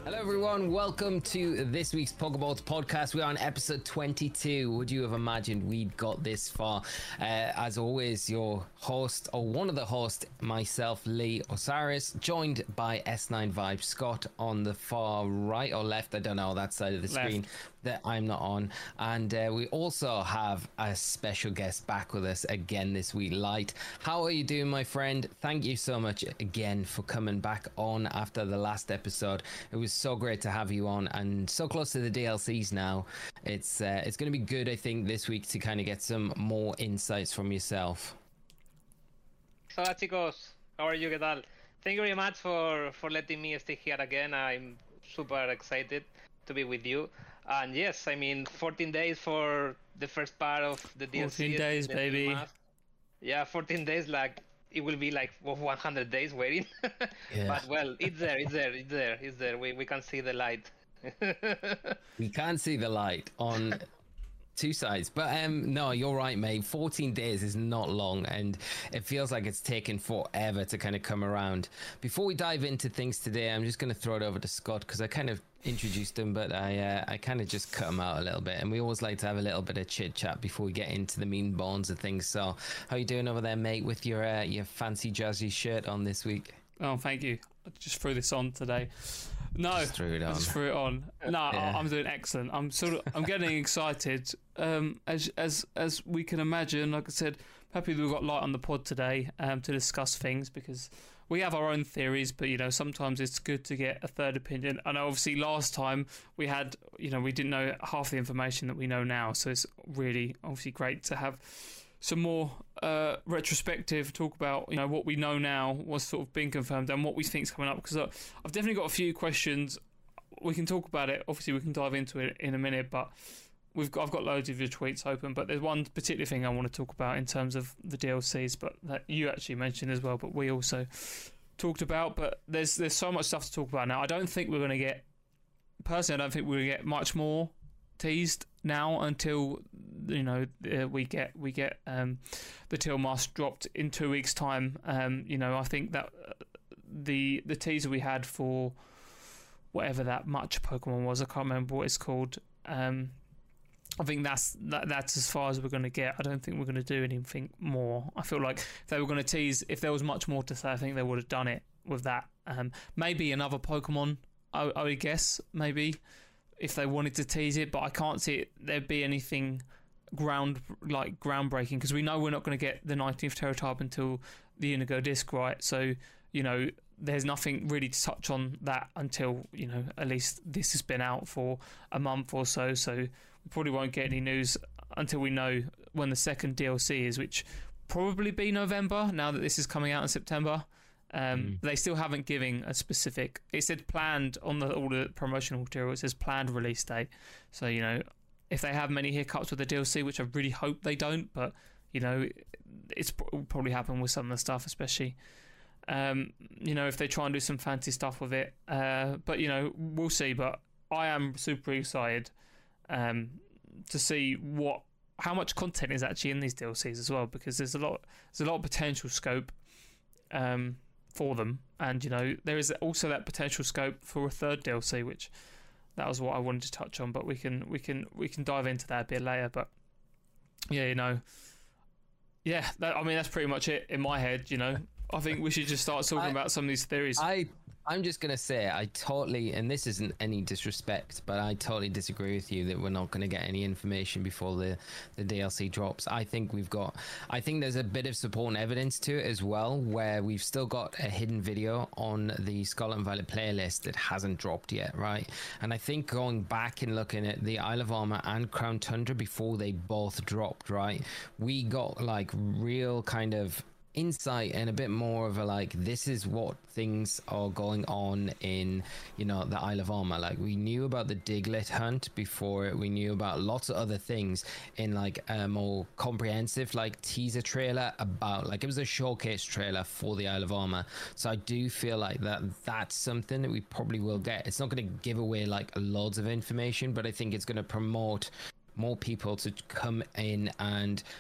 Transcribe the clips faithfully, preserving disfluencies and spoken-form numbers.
Hello everyone, welcome to this week's Pokeballs podcast. We're on episode twenty-two. Would you have imagined we'd got this far? Uh, as always, your host, or one of the hosts, myself, Lee Osiris, joined by S nine Vibe Scott on the far right or left, I don't know, that side of the left. screen that I'm not on. And uh, we also have a special guest back with us again this week, Light. How are you doing, my friend? Thank you so much again for coming back on after the last episode. It was so great to have you on, and so close to the D L Cs now. It's uh, it's going to be good, I think, this week to kind of get some more insights from yourself. Hola chicos, how are you? ¿Qué tal? Thank you very much for, for letting me stay here again. I'm super excited to be with you. And yes, I mean, fourteen days for the first part of the D L C. fourteen days, baby. Yeah, fourteen days, like, it will be like one hundred days waiting. Yeah. But well, it's there, it's there, it's there, it's there. We, we can see the light. We can see the light on two sides, but um no, you're right, mate. fourteen days is not long, and it feels like it's taken forever to kind of come around. Before we dive into things today, I'm just going to throw it over to Scott, because I kind of introduced him, but I uh, I kind of just cut him out a little bit, and we always like to have a little bit of chit chat before we get into the mean bones of things. So how you doing over there, mate, with your uh, your fancy jazzy shirt on this week? Oh, thank you. I just threw this on today. No, Just threw it I on. just threw it on. No, Yeah. I- I'm doing excellent. I'm sort of, I'm getting excited. Um, as as as we can imagine, like I said, happy that we've got Light on the pod today um, to discuss things, because we have our own theories, but you know, sometimes it's good to get a third opinion. And obviously, last time we had, you know, we didn't know half the information that we know now, so it's really obviously great to have some more uh, retrospective talk about, you know, what we know now, what's sort of been confirmed, and what we think's coming up. Because I've definitely got a few questions. We can talk about it. Obviously, we can dive into it in a minute, but we've got, I've got loads of your tweets open. But there's one particular thing I want to talk about in terms of the D L Cs, but that you actually mentioned as well, but we also talked about. But there's there's so much stuff to talk about now. I don't think we're going to get, personally, I don't think we're going to get much more teased now until, you know, uh, we get we get um, the Teal Mask dropped in two weeks' time. Um, you know, I think that uh, the the teaser we had for whatever that much Pokemon was, I can't remember what it's called. Um, I think that's that, that's as far as we're going to get. I don't think we're going to do anything more. I feel like if they were going to tease, if there was much more to say, I think they would have done it with that. Um, maybe another Pokemon, I, I would guess, maybe, if they wanted to tease it, but I can't see it there'd be anything ground like groundbreaking, because we know we're not going to get the nineteenth Terratype until the Indigo Disc, right? So, you know, there's nothing really to touch on that until, you know, at least this has been out for a month or so, so we probably won't get any news until we know when the second D L C is, which probably be November, now that this is coming out in September. Um, mm. They still haven't given a specific. It said planned on the, all the promotional material. It says planned release date. So, you know, if they have many hiccups with the D L C, which I really hope they don't, but, you know, it's will probably happen with some of the stuff, especially, um, you know, if they try and do some fancy stuff with it. Uh, but, you know, we'll see. But I am super excited um, to see what how much content is actually in these D L Cs as well, because there's a lot there's a lot of potential scope. Um, for them, and you know, there is also that potential scope for a third D L C, which that was what I wanted to touch on, but we can we can we can dive into that a bit later. But yeah, you know, yeah, that, I mean, that's pretty much it in my head. You know, I think we should just start talking I, about some of these theories. I I'm just gonna say I totally, and this isn't any disrespect, but I totally disagree with you that we're not going to get any information before the the D L C drops. I think we've got, I think there's a bit of support and evidence to it as well, where we've still got a hidden video on the Scarlet and Violet playlist that hasn't dropped yet, right? And I think going back and looking at the Isle of Armor and Crown Tundra before they both dropped, right, we got like real kind of insight and a bit more of a like, this is what things are going on in, you know, the Isle of Armor. Like, we knew about the Diglett hunt before it, we knew about lots of other things in like a more comprehensive like teaser trailer about, like, it was a showcase trailer for the Isle of Armor. So I do feel like that that's something that we probably will get. It's not going to give away like loads of information, but I think it's going to promote more people to come in and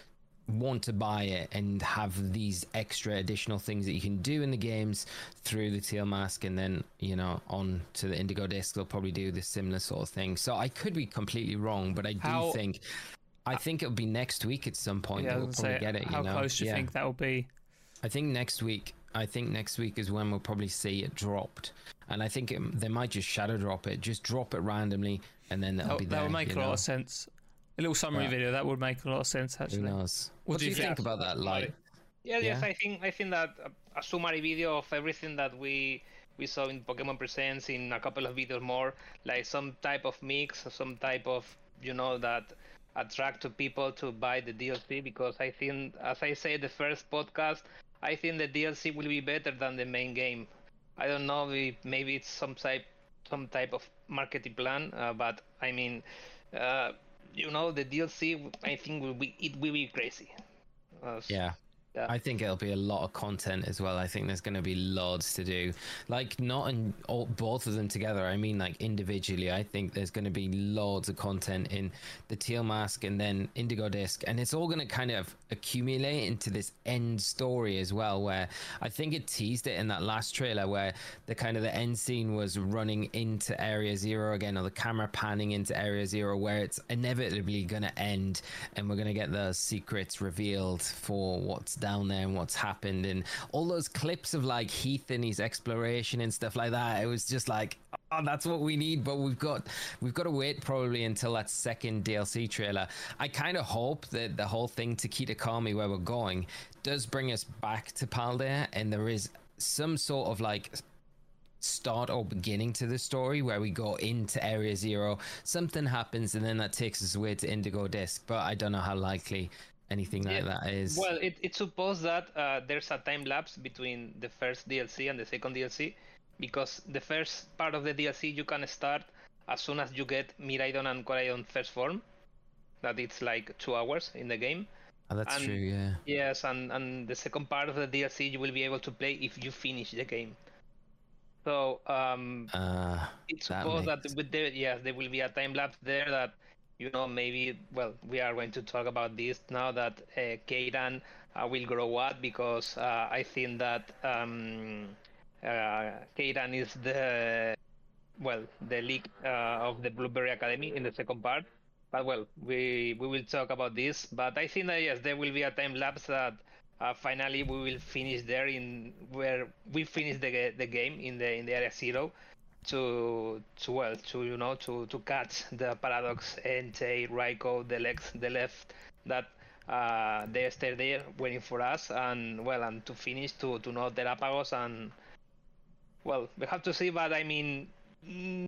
want to buy it and have these extra additional things that you can do in the games through the Teal Mask, and then, you know, on to the Indigo Disc, they'll probably do this similar sort of thing. So I could be completely wrong, but I do How, think I think it'll be next week at some point yeah, that we'll probably say, get it. How you know? close do you yeah. think that will be? I think next week. I think next week is when we'll probably see it dropped, and I think it, they might just shadow drop it, just drop it randomly, and then that'll that, be there. That would make a know? lot of sense. A little summary Yeah. video that would make a lot of sense, actually. Who knows? What What, do do you you think think? about that? Like, Yeah, yes, Yeah. I think I think that a, a summary video of everything that we we saw in Pokemon Presents, in a couple of videos more, like some type of mix, some type of, you know, that attract to people to buy the D L C, because I think, as I said the first podcast, I think the D L C will be better than the main game. I don't know if maybe it's some type some type of marketing plan, uh, but I mean, uh, you know, the D L C I think will be it will be crazy. Uh, yeah. Yeah. I think it'll be a lot of content as well. I think there's going to be loads to do, like not in all, both of them together. I mean, like individually, I think there's going to be loads of content in the Teal Mask and then Indigo Disc, and it's all going to kind of accumulate into this end story as well, where I think it teased it in that last trailer where the kind of the end scene was running into Area Zero again, or the camera panning into Area Zero, where it's inevitably going to end and we're going to get the secrets revealed for what's down there and what's happened, and all those clips of like Heath and his exploration and stuff like that. It was just like, oh, that's what we need, but we've got we've got to wait probably until that second D L C trailer. I kind of hope that the whole thing to Kitakami, where we're going, does bring us back to Paldea, and there is some sort of like start or beginning to the story where we go into Area Zero, something happens, and then that takes us away to Indigo Disc. But I don't know how likely anything like Yeah, that is. Well, it, it's supposed that uh, there's a time lapse between the first D L C and the second D L C, because the first part of the D L C you can start as soon as you get Miraidon and Coraidon first form. That it's like two hours in the game. Oh, that's and- true, yeah. Yes, and, and the second part of the D L C you will be able to play if you finish the game. So um, Uh, it's that supposed that makes- with the yes there will be a time lapse there that, you know, maybe, well, we are going to talk about this now that uh, Keiran uh, will grow up, because uh, I think that um, uh, Keiran is the, well, the lead uh, of the Blueberry Academy in the second part. But well, we we will talk about this. But I think that yes, there will be a time lapse that uh, finally we will finish there, in where we finish the ga- the game in the in the Area Zero. To, to well, to you know, to, to catch the Paradox, Entei, Raikou, the legs, the left, that uh, they stay there waiting for us, and well, and to finish to to know Terapagos, and well, we have to see. But I mean, mm,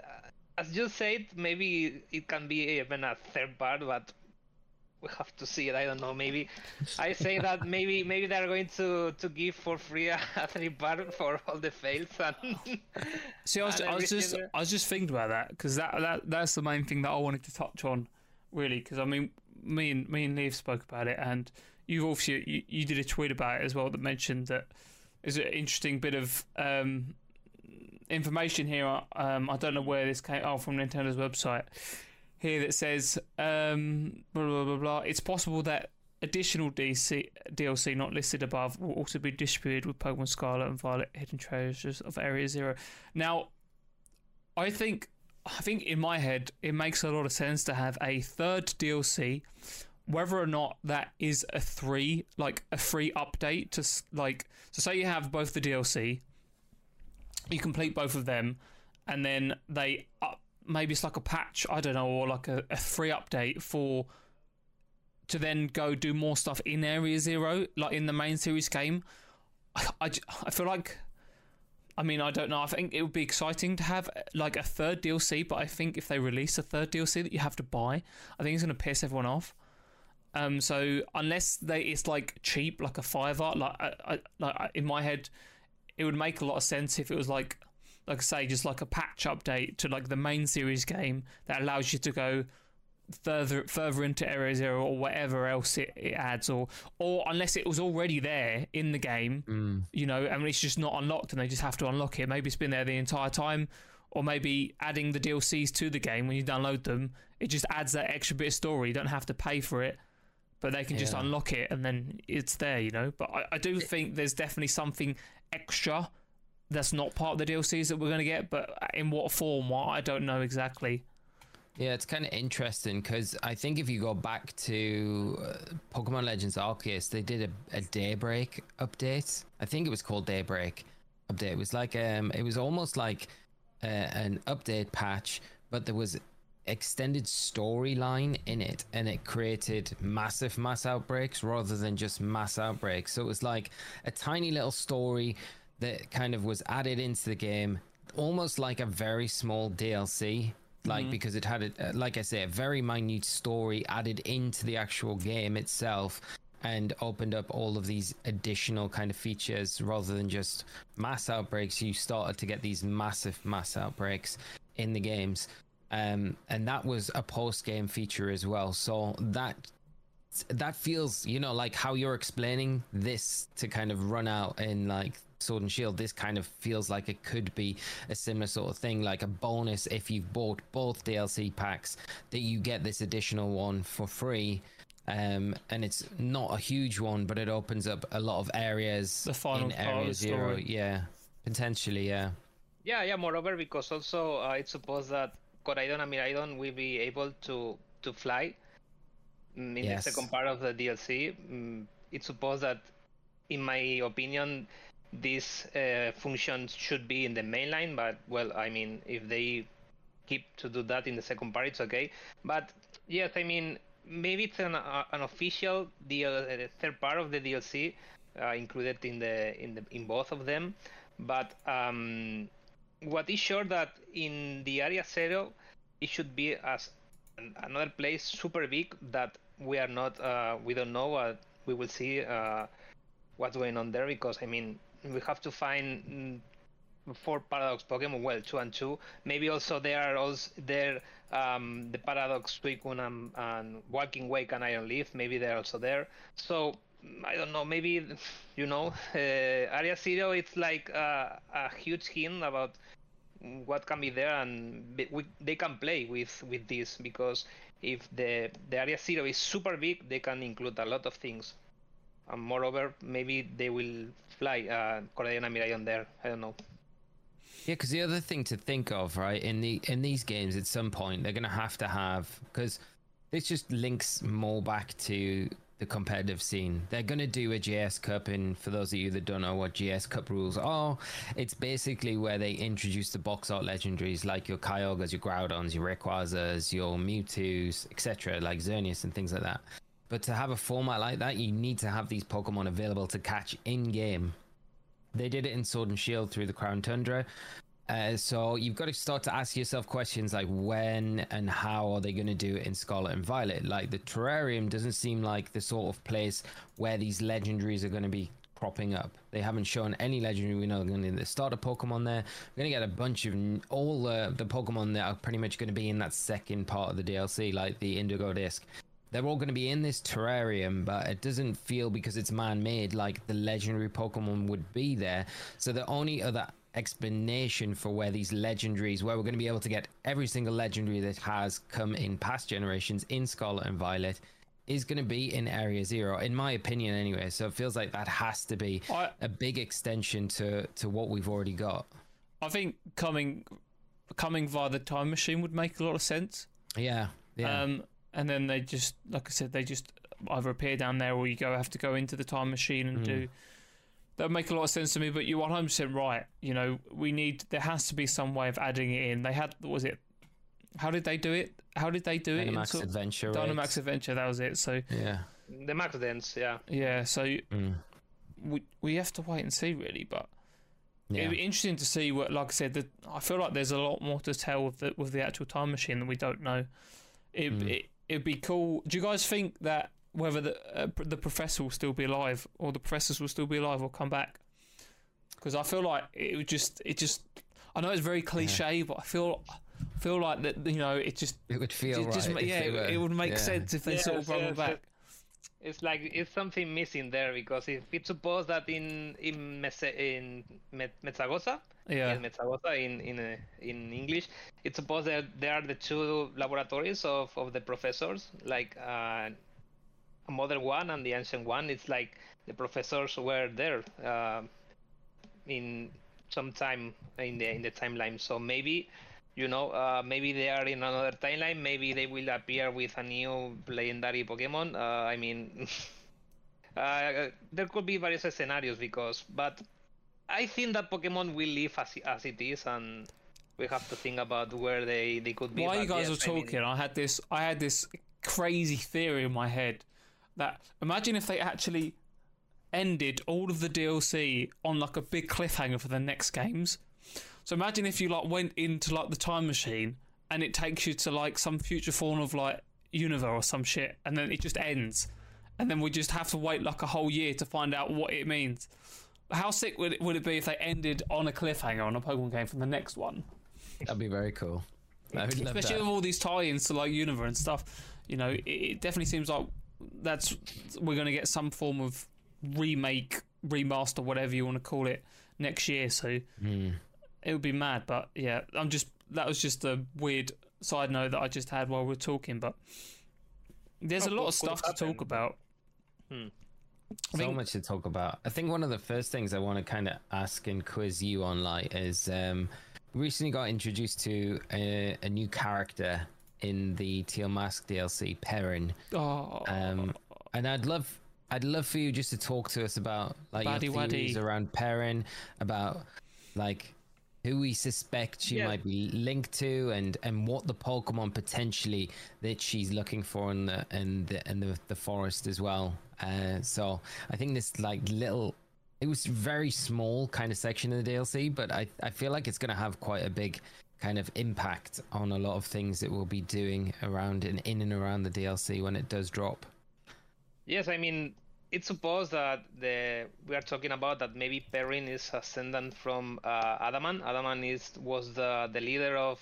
as you said, maybe it can be even a third part, but we have to see it. I don't know. Maybe I say that maybe maybe they're going to to give for free a, a third part for all the fails and. See, I was, and I was just, everything. I was just thinking about that, because that, that, that's the main thing that I wanted to touch on, really. Because I mean, me and me and Neve spoke about it, and you obviously you, you did a tweet about it as well that mentioned that there's an interesting bit of um, information here. Um, I don't know where this came. Oh, from Nintendo's website here that says um, blah blah blah blah. It's possible that additional D C, D L C not listed above will also be distributed with Pokemon Scarlet and Violet Hidden Treasures of Area Zero. Now, I think, I think in my head, it makes a lot of sense to have a third D L C, whether or not that is a three, like a free update to s- like. So say you have both the D L C, you complete both of them, and then they up, maybe it's like a patch, I don't know, or like a, a free update for. To then go do more stuff in Area Zero, like in the main series game. I, I, j- I feel like, I mean, I don't know. I think it would be exciting to have like a third D L C, but I think if they release a third D L C that you have to buy, I think it's going to piss everyone off. Um, so unless they, it's like cheap, like a fiver, like I, I, like I- in my head, it would make a lot of sense if it was like, like I say, just like a patch update to like the main series game that allows you to go further further into Area Zero or whatever else it, it adds, or or unless it was already there in the game, Mm. you know, I mean, it's just not unlocked and they just have to unlock it. Maybe it's been there the entire time, or maybe adding the D L Cs to the game when you download them, it just adds that extra bit of story. You don't have to pay for it, but they can just Yeah. unlock it and then it's there, you know. But I, I do think there's definitely something extra that's not part of the D L Cs that we're going to get, but in what form, what I don't know exactly. Yeah, it's kind of interesting because I think if you go back to uh, Pokemon Legends Arceus, they did a, a Daybreak update. I think it was called Daybreak update. It was like um, it was almost like uh, an update patch, but there was extended storyline in it, and it created massive mass outbreaks rather than just mass outbreaks. So it was like a tiny little story that kind of was added into the game, almost like a very small D L C. Like, Mhm. because it had, a, like I say, a very minute story added into the actual game itself, and opened up all of these additional kind of features rather than just mass outbreaks. You started to get these massive mass outbreaks in the games, um, and that was a post-game feature as well. So that that feels, you know, like how you're explaining this to kind of run out in like Sword and Shield. This kind of feels like it could be a similar sort of thing, like a bonus if you've bought both D L C packs, that you get this additional one for free. Um, and it's not a huge one, but it opens up a lot of areas The final in part of Area the Zero. story. Yeah, potentially, yeah. Yeah, yeah. Moreover, because also uh, it's supposed that Koraidon and Miraidon will be able to to fly mm, in Yes. the second part of the D L C. Mm, it's supposed that, in my opinion, this uh, function should be in the main line. But well, I mean, if they keep to do that in the second part, it's okay. But yes, I mean, maybe it's an uh, an official D L, uh, third part of the D L C uh, included in the in the in both of them. But um, what is sure that in the Area Zero, it should be as an, another place super big that we are not uh, we don't know what we will see uh, what's going on there, because I mean we have to find mm, four Paradox Pokemon, well, two and two. Maybe also there are also there um, the Paradox Suicune and, and Walking Wake and Iron Leaf. Maybe they're also there. So mm, I don't know. Maybe you know, uh, Area Zero. It's like uh, a huge hint about what can be there, and be- we, they can play with with this, because if the the Area Zero is super big, they can include a lot of things. And moreover, maybe they will fly uh, Koraidon and Miraidon there. I don't know. Yeah, because the other thing to think of, right, in the in these games, at some point they're going to have to have, because this just links more back to the competitive scene. They're going to do a G S Cup, and for those of you that don't know what G S Cup rules are, it's basically where they introduce the box art legendaries like your Kyogres, your Groudons, your Rayquazas, your Mewtwo's, et cetera, like Xerneas and things like that. But to have a format like that, you need to have these Pokemon available to catch in-game. They did it in Sword and Shield through the Crown Tundra. Uh, so you've got to start to ask yourself questions like when and how are they going to do it in Scarlet and Violet? Like the Terrarium doesn't seem like the sort of place where these legendaries are going to be cropping up. They haven't shown any legendary. We know they're going to start a Pokemon there. We're going to get a bunch of all uh, the Pokemon that are pretty much going to be in that second part of the D L C, like the Indigo Disc. They're all going to be in this terrarium, but it doesn't feel, because it's man-made, like the legendary Pokemon would be there. So the only other explanation for where these legendaries, where we're going to be able to get every single legendary that has come in past generations in Scarlet and Violet, is going to be in Area Zero, in my opinion anyway. So it feels like that has to be I, a big extension to, to what we've already got. I think coming coming via the time machine would make a lot of sense. Yeah, yeah. Um, and then they just, like I said, they just either appear down there, or you go have to go into the time machine and Mm. do. That would make a lot of sense to me. But you're one hundred percent right. You know, we need. There has to be some way of adding it in. They had. Was it? How did they do it? How did they do it? in Dynamax sort- Adventure. Dynamax right? Adventure. That was it. So Yeah. The Max Dance, yeah. yeah. So Mm. we we have to wait and see, really. But Yeah. it'd be interesting to see what. Like I said, that I feel like there's a lot more to tell with the with the actual time machine that we don't know. It, Mm. it it'd be cool. Do you guys think that whether the uh, the professor will still be alive, or the professors will still be alive, or come back? Because I feel like it would just it just. I know it's very cliche, but I feel feel like that, you know, it just It would feel just, right. just if yeah, they it, were- it would make yeah. sense if they Yes, sort of brought yes, them back. It's like it's something missing there, because if it's supposed that in in Mese, in Met, Metzagoza, Yeah, yes, Metzagoza in in uh, in English, it's supposed that there are the two laboratories of, of the professors, like uh, modern one and the ancient one. It's like the professors were there uh, in some time in the in the timeline. So maybe, you know, uh, maybe they are in another timeline. Maybe they will appear with a new legendary Pokemon. Uh, I mean, uh, there could be various scenarios because, but I think that Pokemon will live as as it is, and we have to think about where they, they could be. While you guys yes, were talking, I, mean... I had this I had this crazy theory in my head that imagine if they actually ended all of the D L C on like a big cliffhanger for the next games. So imagine if you like went into like the time machine and it takes you to like some future form of like Unova or some shit, and then it just ends, and then we just have to wait like a whole year to find out what it means. How sick would it, would it be if they ended on a cliffhanger on a Pokemon game from the next one? That'd be very cool. I would love Especially that. with all these tie-ins to like Unova and stuff. You know, it, it definitely seems like that's we're going to get some form of remake, remaster, whatever you want to call it, next year. So Mm. it would be mad. But yeah, I'm just that was just a weird side note that I just had while we we're talking. But there's Oh, a lot cool, of stuff cool to talk happened. about. Hmm. I So think- much to talk about. I think one of the first things I want to kind of ask and quiz you on, like, is um, recently got introduced to a, a new character in the Teal Mask D L C, Perrin. Oh, Um, and I'd love, I'd love for you just to talk to us about like Waddy your theories waddy. around Perrin, about like who we suspect she Yeah. might be linked to, and and what the Pokemon potentially that she's looking for in the in the in the, the forest as well. Uh, so I think this like little, it was very small kind of section of the D L C, but I I feel like it's going to have quite a big kind of impact on a lot of things that we'll be doing around and in and around the D L C when it does drop. Yes, I mean, it's supposed that the we are talking about that maybe Perrin is ascendant from uh, Adaman. Adaman is was the the leader of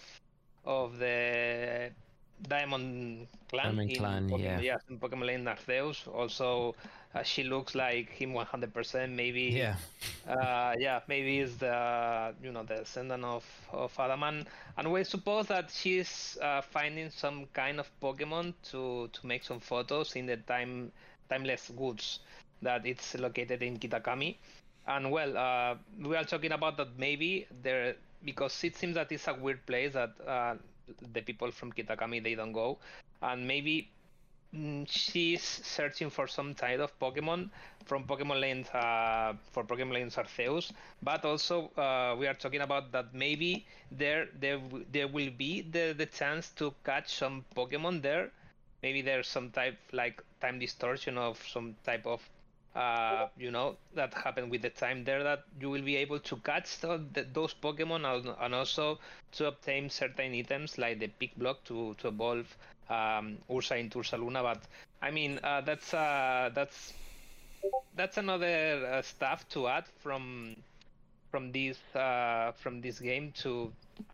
of the Diamond Clan. Diamond in Clan, Pokemon, yeah. yes, in Pokemon Legend Arceus. Also, uh, she looks like him one hundred percent. Maybe, Yeah. uh, yeah, maybe is the you know the descendant of of Adaman, and we suppose that she's uh, finding some kind of Pokemon to to make some photos in the time timeless woods that it's located in Kitakami. And well, uh, we are talking about that maybe there because it seems that it's a weird place that uh, the people from Kitakami they don't go, and maybe mm, she's searching for some type of Pokemon from Pokemon Legends uh, for Pokemon Legends Arceus, but also uh, we are talking about that maybe there there w- there will be the the chance to catch some Pokemon there. Maybe there's some type like time distortion of some type of uh, you know that happened with the time there that you will be able to catch tho- th those Pokemon and, and also to obtain certain items like the Pick Block to to evolve um, Ursa into Ursa Luna. But I mean uh, that's uh, that's that's another uh, stuff to add from from this uh, from this game to.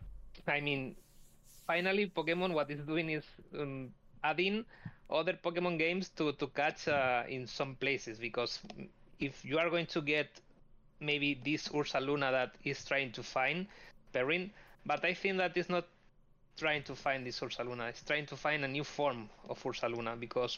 I mean, finally, Pokemon what it's doing is um, adding other Pokemon games to to catch uh, in some places, because if you are going to get maybe this Ursa Luna that is trying to find Perrin, but I think that is not trying to find this Ursa Luna. It's trying to find a new form of Ursa Luna, because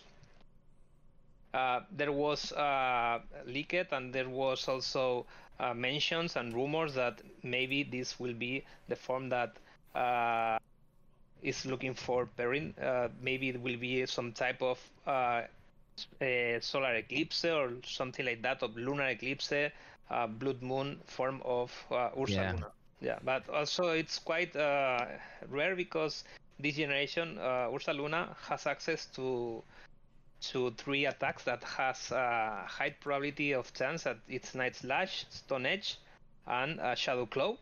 uh, there was uh, leaked and there was also uh, mentions and rumors that maybe this will be the form that uh, is looking for Perrin. Uh, maybe it will be some type of uh, a solar eclipse or something like that, of lunar eclipse, uh, blood moon form of uh, Ursa Yeah. Luna. Yeah, but also it's quite uh, rare because this generation uh, Ursa Luna has access to to three attacks that has a high probability of chance that it's Night Slash, Stone Edge, and uh, Shadow Claw.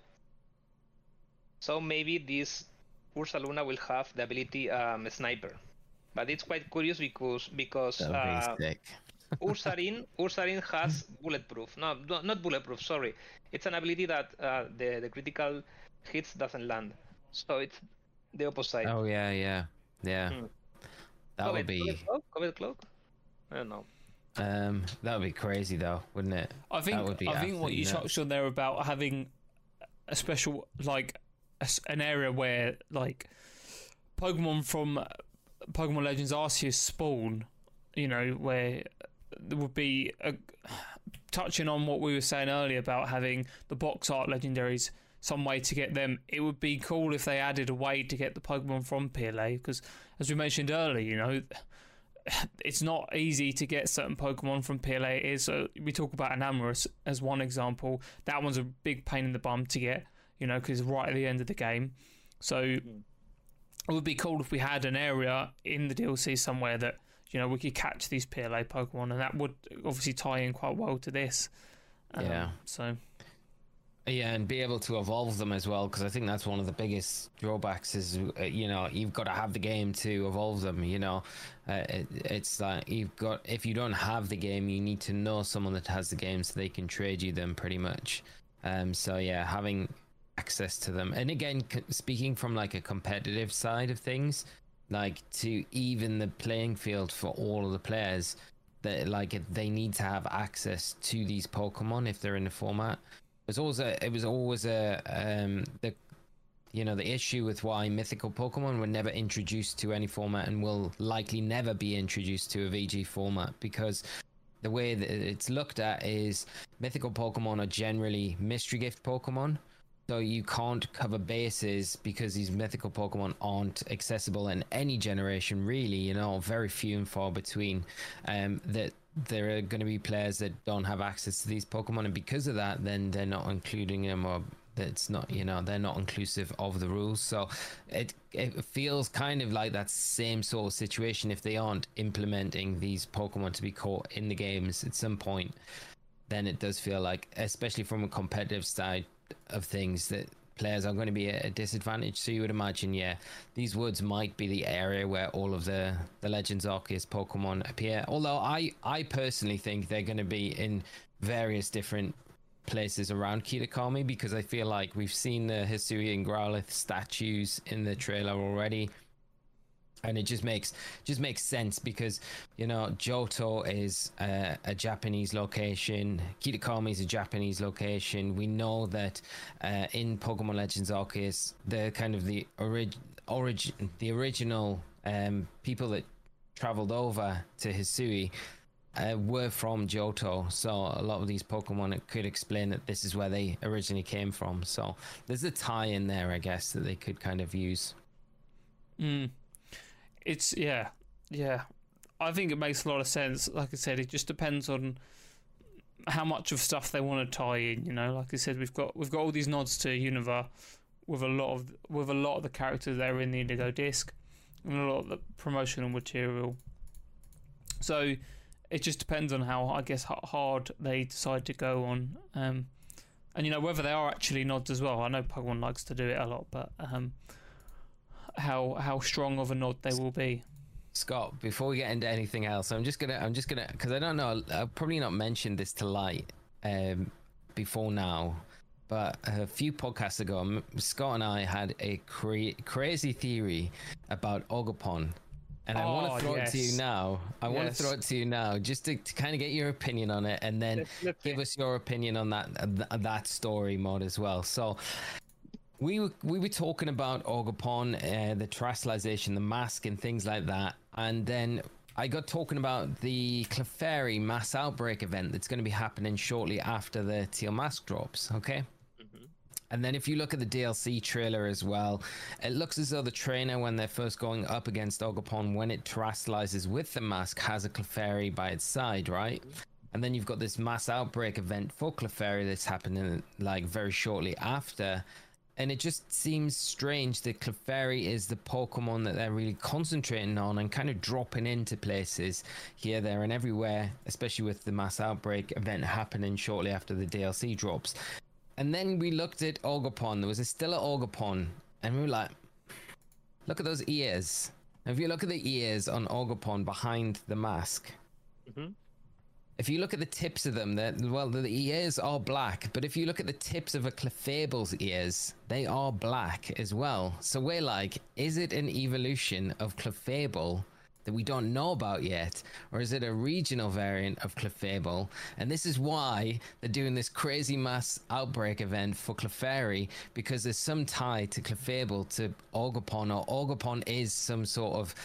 So maybe this Ursa Luna will have the ability um, Sniper, but it's quite curious because because That'll uh, be sick. Ursaring Ursaring has bulletproof. No, no, not bulletproof. Sorry, it's an ability that uh, the the critical hits doesn't land. So it's the opposite. Oh yeah, yeah, yeah. Hmm. That would Covet- be Covet cloak? Covet cloak? I don't know. um that would be crazy though, wouldn't it? I think would be I think what absolutely you nuts. touched on there about having a special like a s an area where like Pokemon from uh, Pokemon Legends Arceus spawn you know, where there would be a, touching on what we were saying earlier about having the box art legendaries, some way to get them. It would be cool if they added a way to get the Pokemon from P L A, because as we mentioned earlier, you know, it's not easy to get certain Pokemon from P L A. It is, so we talk about Enamorus as one example. That one's a big pain in the bum to get, you know, because it's right at the end of the game. So mm. it would be cool if we had an area in the D L C somewhere that, you know, we could catch these P L A Pokemon, and that would obviously tie in quite well to this. Um, yeah. So. Yeah, and be able to evolve them as well, because I think that's one of the biggest drawbacks is, uh, you know, you've got to have the game to evolve them, you know. Uh, it, it's like you've got, if you don't have the game, you need to know someone that has the game so they can trade you them pretty much. Um, so yeah, having access to them. And again, c- speaking from like a competitive side of things, like to even the playing field for all of the players, that like they need to have access to these Pokemon if they're in the format. It was always a, it was always a um the you know the issue with why mythical Pokemon were never introduced to any format and will likely never be introduced to a V G format, because the way that it's looked at is mythical Pokemon are generally mystery gift Pokemon, so you can't cover bases because these mythical Pokemon aren't accessible in any generation really, you know, very few and far between. Um that there are going to be players that don't have access to these Pokemon, and because of that, then they're not including them, or that's not, you know, they're not inclusive of the rules. So it it feels kind of like that same sort of situation if they aren't implementing these Pokemon to be caught in the games at some point. Then it does feel like, especially from a competitive side of things, that players are going to be at a disadvantage. So you would imagine, yeah, these woods might be the area where all of the the Legends Arceus Pokemon appear, although I I personally think they're going to be in various different places around Kitakami, because I feel like we've seen the Hisui and Growlithe statues in the trailer already, and it just makes just makes sense because, you know, Johto is uh, a Japanese location, Kitakami is a Japanese location. We know that uh, in Pokemon Legends Arceus, the kind of the orig- origin, the original um, people that traveled over to Hisui uh, were from Johto. So a lot of these Pokemon, it could explain that this is where they originally came from. So there's a tie in there, I guess, that they could kind of use. Mm. It's yeah, yeah. I think it makes a lot of sense. Like I said, it just depends on how much of stuff they want to tie in. You know, like I said, we've got we've got all these nods to Unova with a lot of with a lot of the characters that are in the Indigo Disc and a lot of the promotional material. So it just depends on how, I guess, hard they decide to go on, um, and you know whether they are actually nods as well. I know Pokemon likes to do it a lot, but. Um, how how strong of a nod they will be. Scott, before we get into anything else, I'm just gonna I'm just gonna because I don't know, I've probably not mentioned this to Light um before now, but a few podcasts ago, Scott and I had a cra- crazy theory about Ogerpon, and I oh, want to throw yes. it to you now. I yes. want to throw it to you now just to, to kind of get your opinion on it, and then let's, let's give see. us your opinion on that uh, that story mod as well. So We were we were talking about Ogerpon, uh, the terrestrialization, the mask, and things like that, and then I got talking about the Clefairy mass outbreak event that's going to be happening shortly after the Teal Mask drops. Okay, mm-hmm. And then if you look at the D L C trailer as well, it looks as though the trainer, when they're first going up against Ogerpon, when it terrestrializes with the mask, has a Clefairy by its side, right? Mm-hmm. And then you've got this mass outbreak event for Clefairy that's happening like very shortly after. And it just seems strange that Clefairy is the Pokemon that they're really concentrating on and kind of dropping into places here, there, and everywhere, especially with the mass outbreak event happening shortly after the D L C drops. And then we looked at Ogerpon. There was a still at Ogerpon, and we were like, look at those ears. If you look at the ears on Ogerpon behind the mask, mm-hmm. if you look at the tips of them, well, the ears are black, but if you look at the tips of a Clefable's ears, they are black as well. So we're like, is it an evolution of Clefable that we don't know about yet? Or is it a regional variant of Clefable? And this is why they're doing this crazy mass outbreak event for Clefairy, because there's some tie to Clefable to Ogerpon, or Ogerpon is some sort of,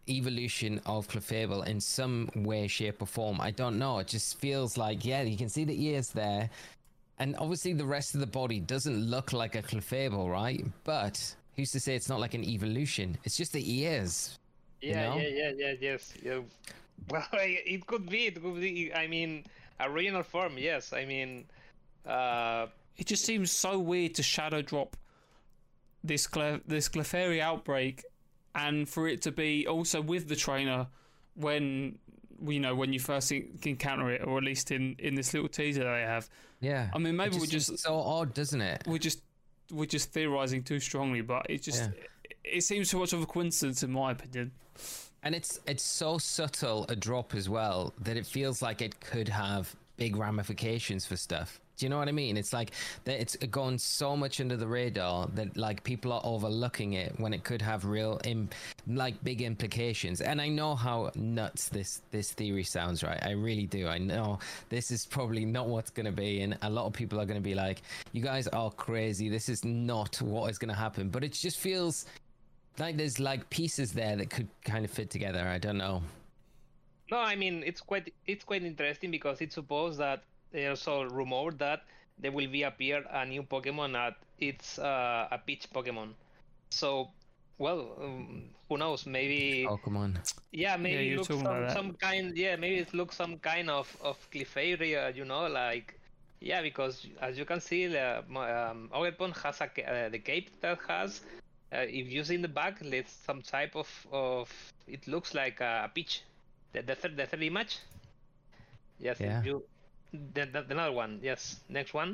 evolution of Clefable in some way, shape, or form. I don't know. It just feels like, yeah, you can see the ears there. And obviously the rest of the body doesn't look like a Clefable, right? But who's to say it's not like an evolution? It's just the ears. Yeah, you know? yeah, yeah, yeah, yes. Yeah. Well, it could be. It could be. I mean, original form. Yes. I mean, uh, It just seems so weird to shadow drop this Cle- this Clefairy outbreak, and for it to be also with the trainer when you know when you first encounter it, or at least in in this little teaser they have. Yeah. I mean, maybe it we're just just so odd, doesn't it? we're just we're just theorizing too strongly, but it just Yeah. it, it seems too much of a coincidence in my opinion. And it's it's so subtle a drop as well that it feels like it could have big ramifications for stuff. Do you know what I mean? It's like that it's gone so much under the radar that like people are overlooking it when it could have real Im- like big implications. And I know how nuts this this theory sounds, right? I really do. I know this is probably not what's going to be, and a lot of people are going to be like, you guys are crazy, this is not what is going to happen. But it just feels like there's like pieces there that could kind of fit together. I don't know. no, I mean it's quite it's quite interesting because it's supposed that they also rumored that there will be appear a new Pokemon that it's uh, a Peach Pokemon. So, well, um, who knows? Maybe Pokemon. yeah, maybe Yeah, it you're looks talking some, about that. some kind yeah, maybe it looks some kind of of Clefairy, uh, you know, like yeah, because as you can see, the um, Ogerpon has a ca- uh, the cape that has. Uh, if you see in the back, it's some type of of. It looks like a peach. The the third the third image. Yes, Yeah. if you. The, the, the another one. Yes, next one.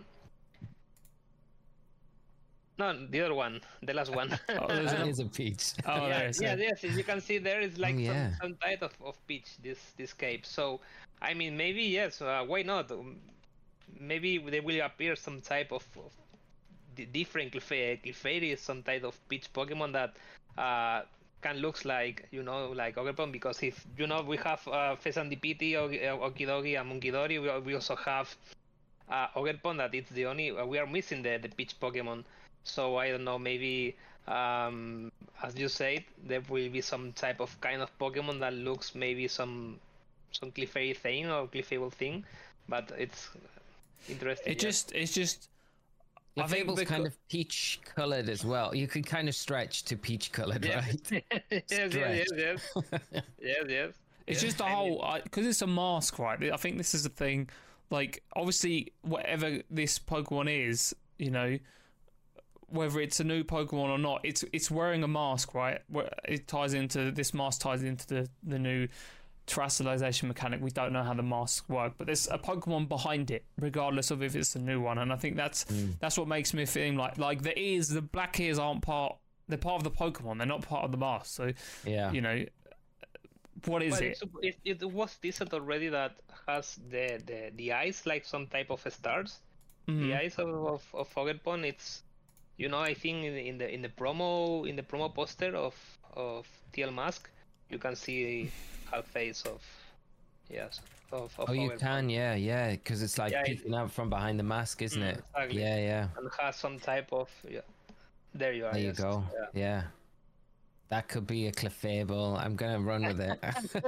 No, the other one, the last one. Oh, there's That an- is a peach. Oh, yeah, there it is. yeah, yes. As you can see, there is like Oh, yeah. some, some type of, of peach. This this cape. So, I mean, maybe yes. Uh, why not? Um, Maybe there will appear some type of, of di- different Clefairy, Clefairy, some type of peach Pokemon that uh, can looks like you know like Ogerpon, because if you know we have uh, Fezandipiti, og- uh, Okidogi, and Munkidori, we, we also have uh, Ogerpon that it's the only uh, we are missing the the peach Pokemon. So I don't know, maybe um, as you said, there will be some type of kind of Pokemon that looks maybe some some Clefairy thing or Clefable thing, but it's interesting. It yeah. just it's just The I think Fable's becau- kind of peach colored as well. You could kind of stretch to peach colored, Yeah. right? yes, yes, yes, yes, yes, yes. It's yes. just the I mean, whole because it's a mask, right? I think this is the thing. Like, obviously, whatever this Pokemon is, you know, whether it's a new Pokemon or not, it's it's wearing a mask, right? Where it ties into this mask ties into the the new terrestrialization mechanic. We don't know how the masks work, but there's a Pokemon behind it, regardless of if it's a new one. And I think that's that's what makes me feel like like the ears, the black ears aren't part. They're part of the Pokemon. They're not part of the mask. So Yeah. you know, what is well, it? it's, it, it was teased already that has the, the, the eyes like some type of stars. Mhm. The eyes of of, of Ogerpon, it's you know I think in, the- in the in the promo in the promo poster of of T L Mask, you can see half face of yes of, of Oh, you Ogerpon. can, yeah, yeah, because it's like Yeah, it- peeking out from behind the mask, isn't Mm, it? exactly. Yeah, yeah. And has some type of yeah. There you are. There you yes. go. Yeah. Yeah. That could be a Clefable. I'm gonna run with it.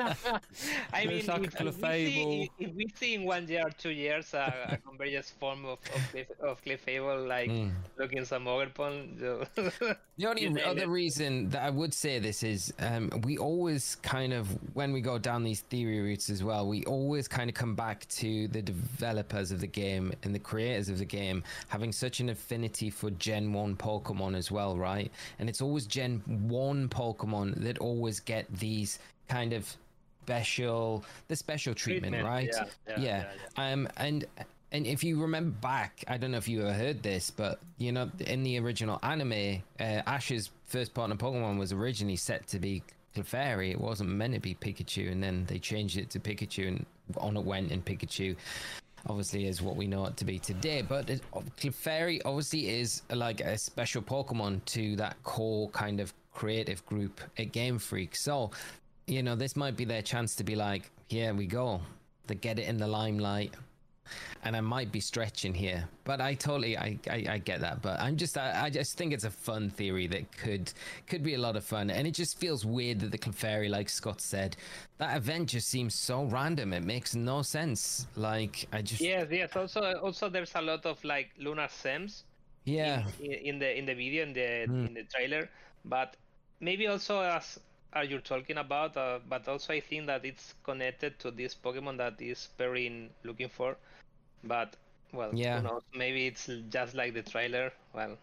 I mean, Looks like if, a if, we see, Clefable. if we see in one year or two years uh, a convergence form of of, Clef, of Clefable, like Mm. looking some Ogerpon, so The only You nailed other it. reason that I would say this is um, we always kind of, when we go down these theory routes as well, we always kind of come back to the developers of the game and the creators of the game having such an affinity for Gen one Pokemon as well, right? And it's always Gen one Pokemon that always get these kind of special, the special treatment, Treatment, right? yeah, yeah, yeah, Um, and and if you remember back, I don't know if you ever heard this, but you know, in the original anime, uh, Ash's first partner Pokemon was originally set to be Clefairy. It wasn't meant to be Pikachu, and then they changed it to Pikachu, and on it went, and Pikachu obviously is what we know it to be today. But it, Clefairy obviously is like a special Pokemon to that core kind of creative group at Game Freak. So, you know, this might be their chance to be like, here we go, to get it in the limelight. and I might be stretching here, but I totally I, I, I get that. But I'm just I, I just think it's a fun theory that could could be a lot of fun, and it just feels weird that the Clefairy, like Scott said, that event just seems so random. It makes no sense. Like I just Yes, yes. Also, also there's a lot of like lunar sems yeah in, in the in the video in the Mm. in the trailer, but maybe also as are you talking about, uh, but also I think that it's connected to this Pokemon that is Perrin looking for. But well, Yeah. who knows? Maybe it's just like the trailer. Well,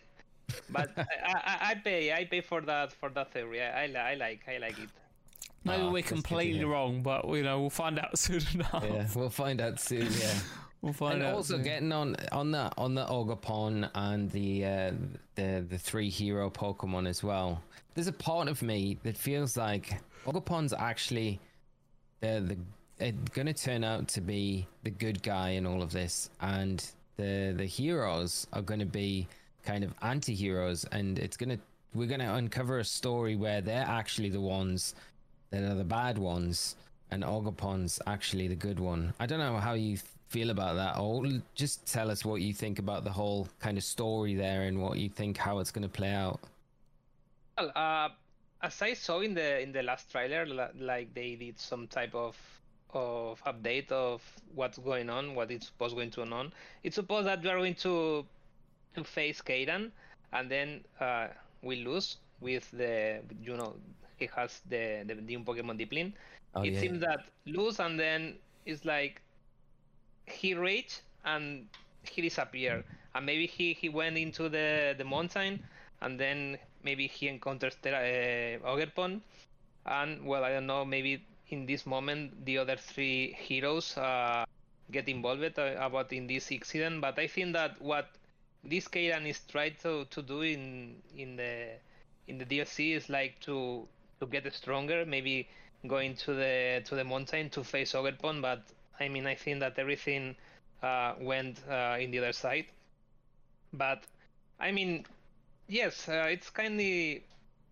but I, I, I pay I pay for that for that theory. I, I, li- I like I like it. Maybe Ah, we're that's good to completely hear. wrong, but you know we'll find out soon enough. yeah, we'll find out soon. Yeah. We'll find And out. also soon. getting on on the on the Ogapon and the uh, the the three hero Pokemon as well. There's a part of me that feels like Ogapon's actually the the it's gonna turn out to be the good guy in all of this, and the the heroes are gonna be kind of anti-heroes, and it's gonna we're gonna uncover a story where they're actually the ones that are the bad ones, and Ogapon's actually the good one. I don't know how you feel about that, or just tell us what you think about the whole kind of story there and what you think how it's going to play out. Well, uh, as I saw in the in the last trailer, li- like they did some type of of update of what's going on, what is supposed going to on. It's supposed that you are going to to face Kaidan, and then uh, we lose with the you know he has the the new Pokemon Dipplin. Oh It yeah, seems that lose and then it's like he rage and he disappeared, and maybe he he went into the the mountain, and then maybe he encounters Tera- uh, Ogerpon, and well, I don't know, maybe in this moment the other three heroes uh, get involved uh, about in this incident. But I think that what this Kairan is trying to to do in in the in the D L C is like to to get stronger, maybe going to the to the mountain to face Ogerpon. But I mean, I think that everything uh, went uh, in the other side. But I mean, yes, uh, it's kind of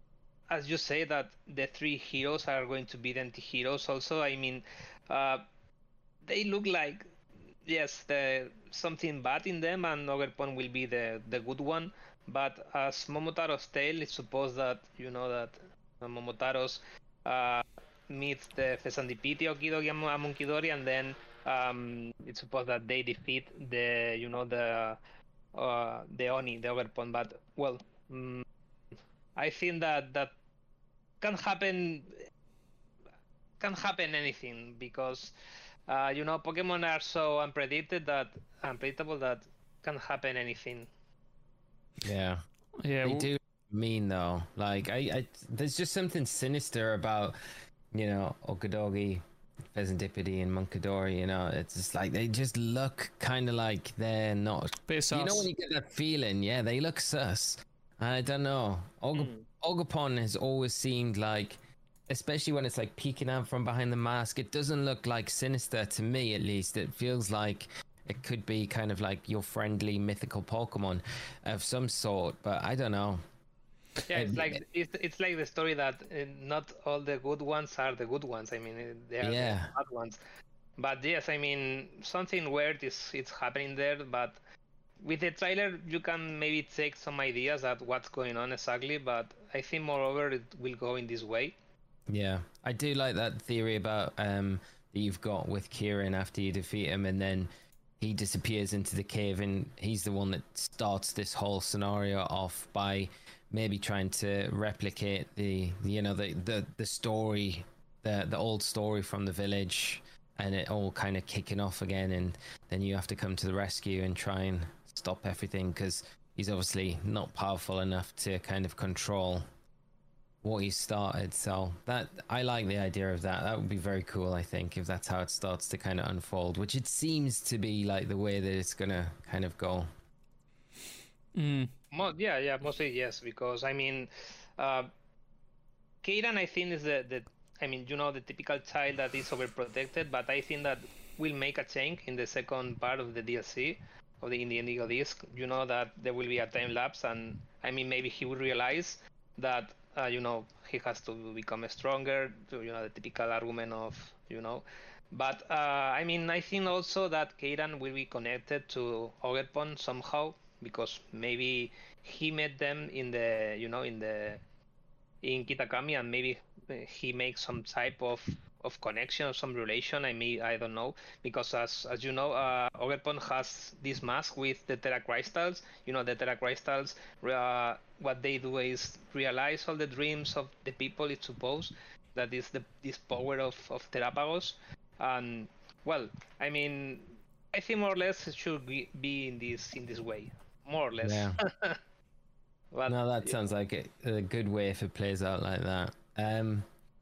as you say that the three heroes are going to be the anti-heroes. Also, I mean, uh, they look like yes, the something bad in them, and Ogerpon will be the the good one. But as Momotaro's tale, it's supposed that you know that uh, Momotaro's uh, meets the Fesandipiti, Okidogi, and Mon- Munkidori, and then um, it's supposed that they defeat the you know the uh, the Oni, the Ogerpon. But well, mm, I think that that can happen can happen anything because uh, you know Pokemon are so unpredicted that unpredictable that can happen anything. yeah. Yeah, They well, do mean though. Like I, I, there's just something sinister about, you know, Okadogi, Pheasantipity, and Munkidori. You know, it's just like they just look kind of like they're not. bit You know sus. when you get that feeling, yeah, they look sus. I don't know. Og- Mm. Ogapon has always seemed like, especially when it's like peeking out from behind the mask, it doesn't look like sinister to me, at least. It feels like it could be kind of like your friendly mythical Pokemon of some sort, but I don't know. Yeah, it's Uh, like it's, it's like the story that uh, not all the good ones are the good ones. I mean, uh, they are Yeah. the bad ones. But yes, I mean something weird is it's happening there. But with the trailer, you can maybe take some ideas at what's going on exactly. But I think moreover it will go in this way. Yeah, I do like that theory about um that you've got with Kieran after you defeat him, and then he disappears into the cave, and he's the one that starts this whole scenario off by maybe trying to replicate the you know the the, the story, the the old story from the village, and it all kind of kicking off again, and then you have to come to the rescue and try and stop everything because he's obviously not powerful enough to kind of control what he started. So that I like the idea of that. That would be very cool, I think, if that's how it starts to kind of unfold, which it seems to be like the way that it's gonna kind of go. Mm. Mo- yeah, yeah, mostly yes, because I mean, uh, Kairan, I think is the, the I mean, you know, the typical child that is overprotected, but I think that will make a change in the second part of the D L C of the in the Indigo Disc. You know that there will be a time lapse, and I mean, maybe he will realize that uh, you know he has to become stronger. To, you know, the typical argument of you know But uh, I mean, I think also that Keiran will be connected to Ogerpon somehow because maybe he met them in the you know in the in Kitakami and maybe he makes some type of of connection or some relation. I mean, I don't know because as as you know, uh, Ogerpon has this mask with the Terra Crystals. You know, the Terra Crystals. Uh, what they do is realize all the dreams of the people. It's supposed that is the this power of of Terrapagos. And well, I mean, I think more or less it should be, be in this in this way, more or less. Yeah. But, No, that sounds like a, a good way if it plays out like that. Um,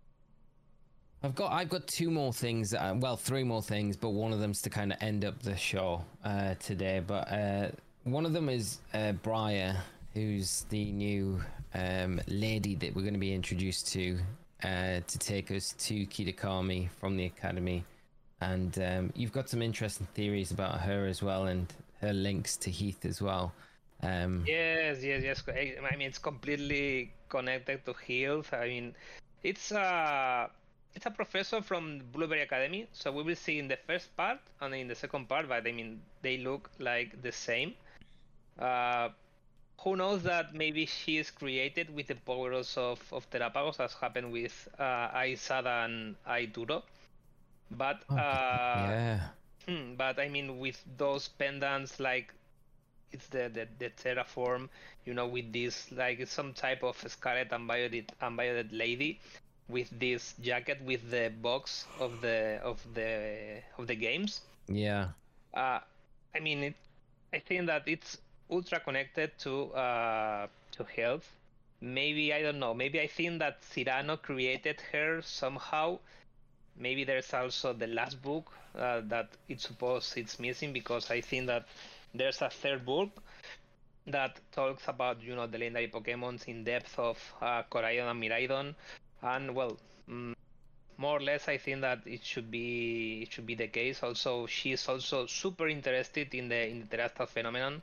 I've got I've got two more things. Uh, well, three more things, but one of them's to kind of end up the show uh, today. But uh, one of them is uh, Briar, who's the new um, lady that we're going to be introduced to uh, to take us to Kitakami from the academy. And um, you've got some interesting theories about her as well, and her links to Heath as well. Um, yes, yes, yes. I I mean, it's completely connected to Heath. I mean, it's a it's a professor from Blueberry Academy, so we will see in the first part and in the second part. But I mean, they look like the same. Uh, who knows that maybe she is created with the powers of of Terrapagos, as happened with uh, Aisada and Aituro. But oh, uh, yeah. hmm, but I mean, with those pendants, like it's the the, the Terraform, you know, with this like it's some type of Scarlet and Violet and Violet lady, with this jacket with the box of the of the of the games. Yeah. Uh, I mean, it. I think that it's ultra connected to uh to Health. Maybe I don't know. Maybe I think that Cyrano created her somehow. Maybe there's also the last book uh, that it's supposed it's missing, because I think that there's a third book that talks about, you know, the legendary Pokemons in depth of uh, Koraidon and Miraidon, and well, mm, more or less I think that it should be it should be the case. Also, she's also super interested in the in the Terastal phenomenon.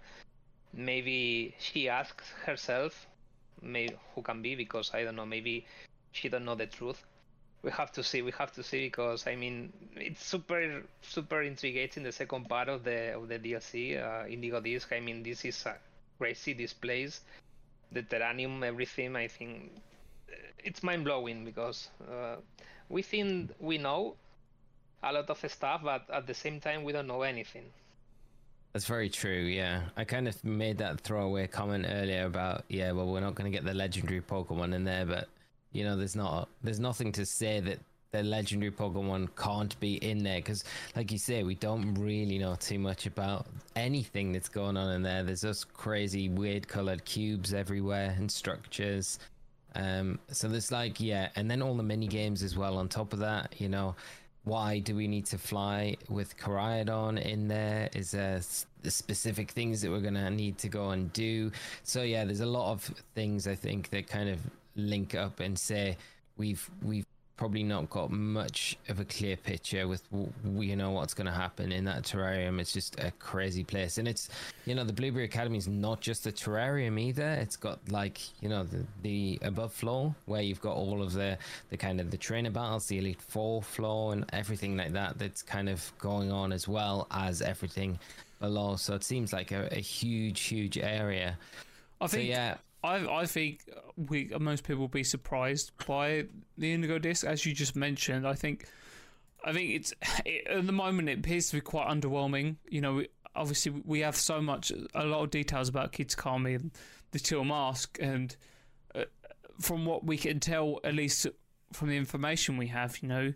Maybe she asks herself, maybe who can be, because I don't know. Maybe she don't know the truth. We have to see. We have to see, because I mean, it's super, super intriguing. The second part of the of the D L C, uh, Indigo Disc. I mean, this is a crazy displays, the Terranium, everything. I think it's mind blowing, because uh, we think we know a lot of stuff, but at the same time we don't know anything. That's very true, yeah. I kind of made that throwaway comment earlier about, yeah, well, we're not going to get the legendary Pokemon in there, but you know, there's not, there's nothing to say that the legendary Pokemon can't be in there, because, like you say, we don't really know too much about anything that's going on in there. There's just crazy, weird colored cubes everywhere and structures. Um, so there's like, yeah, and then all the mini games as well on top of that. You know, why do we need to fly with Koraidon in there? Is there s- specific things that we're gonna need to go and do? So yeah, there's a lot of things I think that kind of link up and say we've we've probably not got much of a clear picture with w- you know what's going to happen in that terrarium. It's just a crazy place, and it's, you know, the Blueberry Academy is not just a terrarium either. It's got, like, you know, the, the above floor where you've got all of the the kind of the trainer battles, the Elite Four floor, and everything like that that's kind of going on, as well as everything below. So it seems like a, a huge huge area. I think so, yeah I I think we most people will be surprised by the Indigo Disc, as you just mentioned. I think I think it's it, at the moment it appears to be quite underwhelming. You know, obviously we have so much, a lot of details about Kitakami and the Teal Mask, and uh, from what we can tell, at least from the information we have, you know,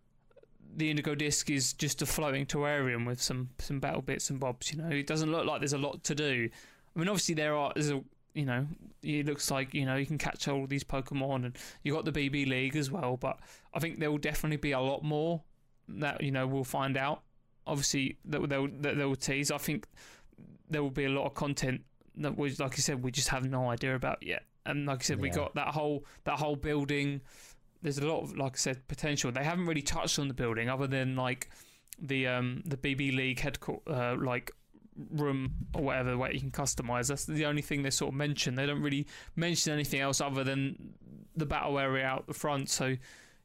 the Indigo Disc is just a floating terrarium with some some battle bits and bobs. You know, it doesn't look like there's a lot to do. I mean, obviously there are. There's a You know, it looks like, you know, you can catch all these Pokemon, and you got the B B League as well. But I think there will definitely be a lot more that, you know, we'll find out. Obviously, that they'll that they'll tease. I think there will be a lot of content that we, like I said, we just have no idea about yet. And like I said, yeah. we got that whole that whole building. There's a lot of, like I said, potential. They haven't really touched on the building, other than like the um the B B League headquarters, uh, like. room or whatever, where you can customize. That's the only thing they sort of mention. They don't really mention anything else other than the battle area out the front. So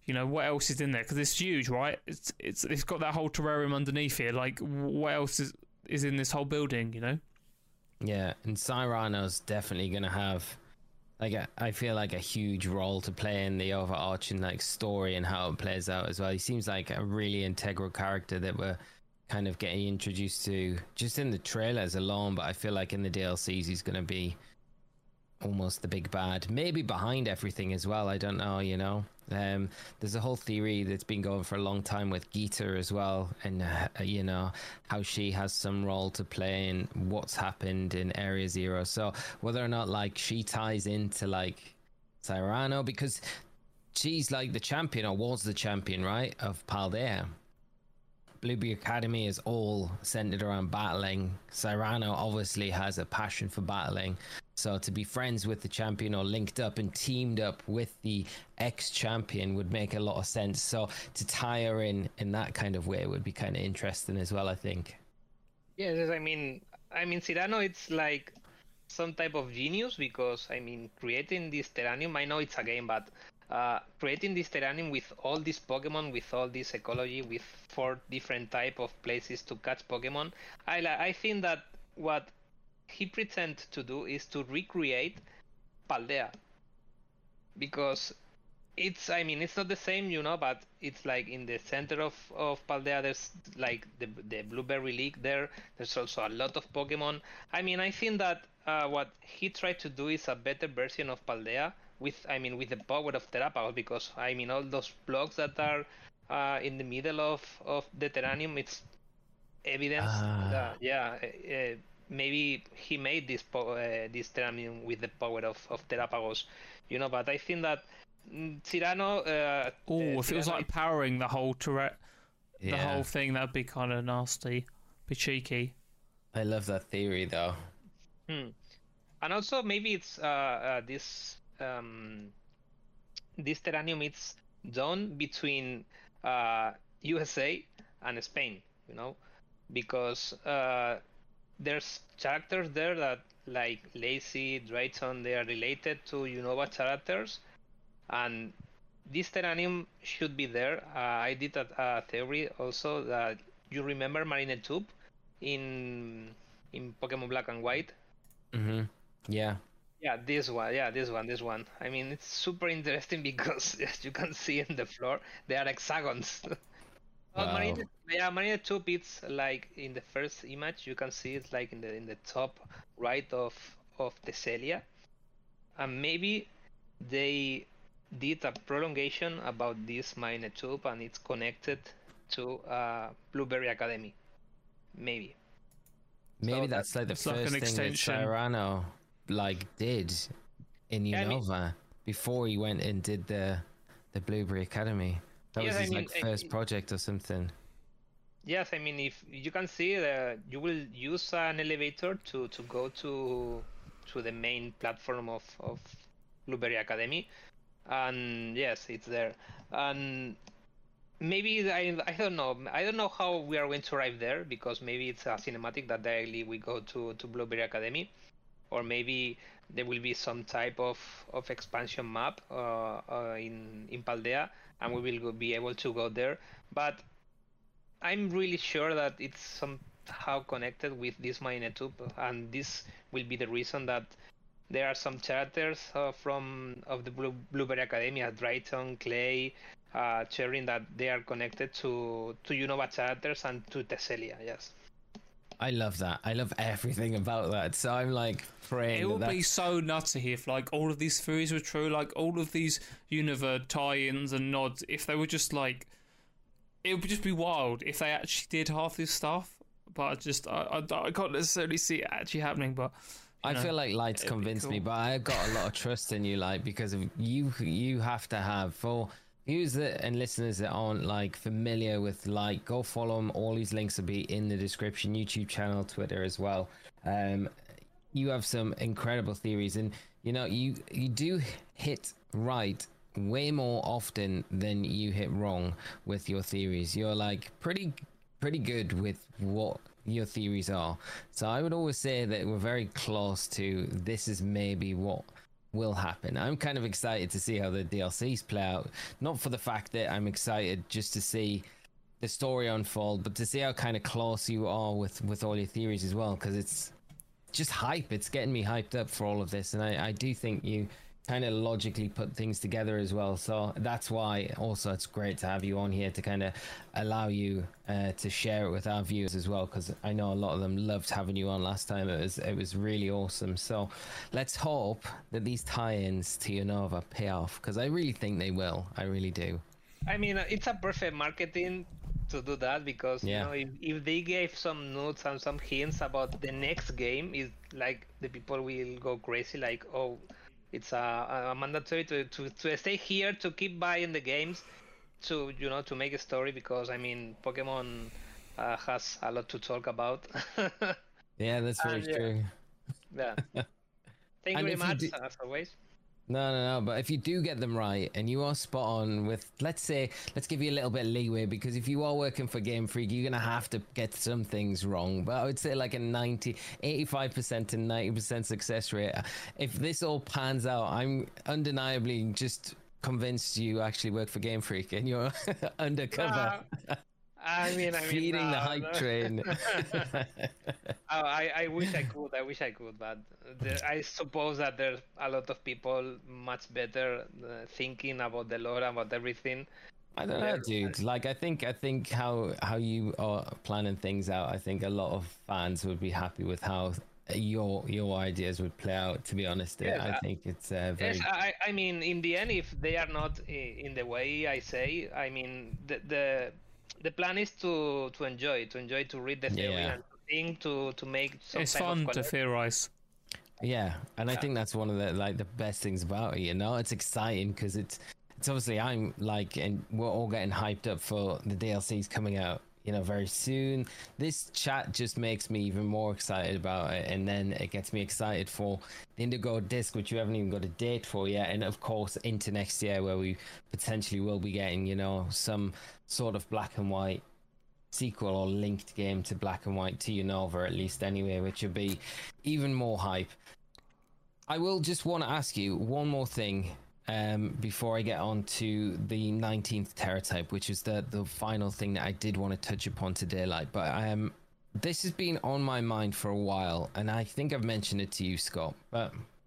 You know, what else is in there? Because it's huge, right? It's it's it's got that whole terrarium underneath here. Like, what else is is in this whole building? You know? Yeah, and Cyrano's definitely gonna have like a, I feel like a huge role to play in the overarching like story and how it plays out as well. He seems like a really integral character that we're kind of getting introduced to just in the trailers alone, but I feel like in the D L Cs he's gonna be almost the big bad, maybe behind everything as well. I don't know, you know. Um, there's a whole theory that's been going for a long time with Geeta as well, and uh, you know how she has some role to play in what's happened in Area Zero. So whether or not like she ties into like Cyrano, because she's like the champion or was the champion, right, of Paldea. Blueberry Academy is all centered around battling. Cyrano obviously has a passion for battling. So to be friends with the champion or linked up and teamed up with the ex-champion would make a lot of sense. So to tie her in in that kind of way would be kind of interesting as well, I think. Yes, I mean, I mean, Cyrano, it's like some type of genius because, I mean, creating this Terranium, I know it's a game, but uh, creating this Terranium with all these Pokemon, with all this ecology, with four different type of places to catch Pokemon, I I think that what he pretends to do is to recreate Paldea, because it's, I mean, it's not the same, you know, but it's like in the center of, of Paldea, there's like the, the Blueberry League there. There's also a lot of Pokemon. I mean, I think that uh, what he tried to do is a better version of Paldea with, I mean, with the power of Terapagos, because, I mean, all those blocks that are uh, in the middle of, of the Terranium, it's evidence Ah. that, yeah, uh, maybe he made this po- uh, this Terranium with the power of, of Terapagos, you know, but I think that mm, Cyrano... Uh, Oh, uh, if it was Cyrano- like powering the whole turret, the Yeah. whole thing, that'd be kind of nasty, be cheeky. I love that theory though. Hmm. And also maybe it's uh, uh, this um, this Terranium it's done between uh, U S A and Spain, you know, because uh, there's characters there that like Lacey, Drayton, they are related to Unova characters, and this Terranium should be there. Uh, I did a, a theory also that you remember Marinetube in in Pokemon Black and White. Mm-hmm. Yeah. Yeah, this one. Yeah, this one. This one. I mean, it's super interesting because as you can see in the floor, they are hexagons. Well, Wow. Marine, yeah, Marinetube, it's like in the first image you can see it's like in the in the top right of of the Celia, and maybe they did a prolongation about this Marinetube and it's connected to uh, Blueberry Academy. Maybe. Maybe So that's like the it's like first an thing that extension. Cyrano like did in Yeah, I mean- Unova before he went and did the the Blueberry Academy. That Yes, was I his mean, like I- first project or something. Yes, I mean, if you can see, uh, you will use an elevator to, to go to to the main platform of, of Blueberry Academy, and yes, it's there. And maybe I I don't know I don't know how we are going to arrive there, because maybe it's a cinematic that directly we go to, to Blueberry Academy, or maybe there will be some type of, of expansion map uh, uh, in in Paldea, and we will go, be able to go there. But I'm really sure that it's somehow connected with this Marinetube, and this will be the reason that there are some characters uh, from of the Blue, Blueberry Academy, as Drayton, Clay, uh, Cherry, that they are connected to to Unova characters and to Tesselia. Yes. I love that. I love everything about that. So I'm like praying. It that would be that's- so nutty if like all of these theories were true, like all of these Universe tie-ins and nods, if they were just like, it would just be wild if they actually did half this stuff. But I just, I, I, I can't necessarily see it actually happening. But you I know, feel like Light's it'd be convinced me, cool. but I got a lot of trust in you, Light, because of you. You have to have for viewers that and listeners that aren't like familiar with Light. Go follow him. All these links will be in the description. YouTube channel, Twitter as well. Um, you have some incredible theories, and you know you you do hit right way more often than you hit wrong with your theories. You're like pretty pretty good with what your theories are. So I would always say that we're very close to this is maybe what will happen. I'm kind of excited to see how the D L Cs play out. Not for the fact that I'm excited just to see the story unfold, but to see how kind of close you are with, with all your theories as well, because it's just hype. It's getting me hyped up for all of this, and I, I do think you kind of logically put things together as well. So that's why also it's great to have you on here to kind of allow you uh, to share it with our viewers as well, because I know a lot of them loved having you on last time. It was it was really awesome. So let's hope that these tie-ins to Unova pay off, because I really think they will. I really do. I mean, it's a perfect marketing to do that, because Yeah. you know, if, if they gave some notes and some hints about the next game, is like the people will go crazy, like, oh, it's a, a mandatory to, to, to stay here, to keep buying the games, to, you know, to make a story, because I mean, Pokemon uh, has a lot to talk about. Yeah, that's very And, yeah. true. Yeah. Thank you And very if you much, do- as always. No, no, no. But if you do get them right and you are spot on with, let's say, let's give you a little bit of leeway, because if you are working for Game Freak, you're going to have to get some things wrong. But I would say like a ninety, eighty-five percent to ninety percent success rate. If this all pans out, I'm undeniably just convinced you actually work for Game Freak and you're undercover. Uh, I mean, I mean, Feeding the uh, hype train. Oh, I, I wish I could. I wish I could, but there, I suppose that there's a lot of people much better uh, thinking about the lore, about everything. I don't know, Yeah. dude. Like, I think, I think how how you are planning things out. I think a lot of fans would be happy with how your your ideas would play out. To be honest, Yes, I I- think it's uh, very. Yes, I, I mean, in the end, if they are not i- in the way I say, I mean, the the, the plan is to to enjoy, to enjoy, to read the theory Yeah. and to think, to to make some It's type of fun to collect- theorize. Yeah, and I think that's one of the like the best things about it. You know, it's exciting because it's it's obviously I'm like, and we're all getting hyped up for the D L Cs coming out. You know, very soon. This chat just makes me even more excited about it, and then it gets me excited for the Indigo Disc, which you haven't even got a date for yet, and of course into next year, where we potentially will be getting, you know, some sort of black and white sequel or linked game to Black and White to Unova, at least anyway, which would be even more hype. I will just want to ask you one more thing um, before I get on to the nineteenth Terra type, which is the, the final thing that I did want to touch upon today. Like, but um, this has been on my mind for a while, and I think I've mentioned it to you, Scott, but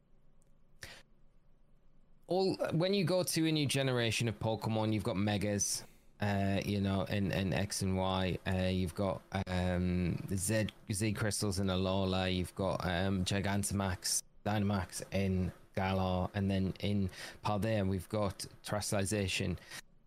all when you go to a new generation of Pokemon, you've got Megas, uh, you know, and, and X and Y. Uh, you've got um, Z Z crystals in Alola. You've got um, Gigantamax, Dynamax in Galar, and then in Paldea we've got Terastallization.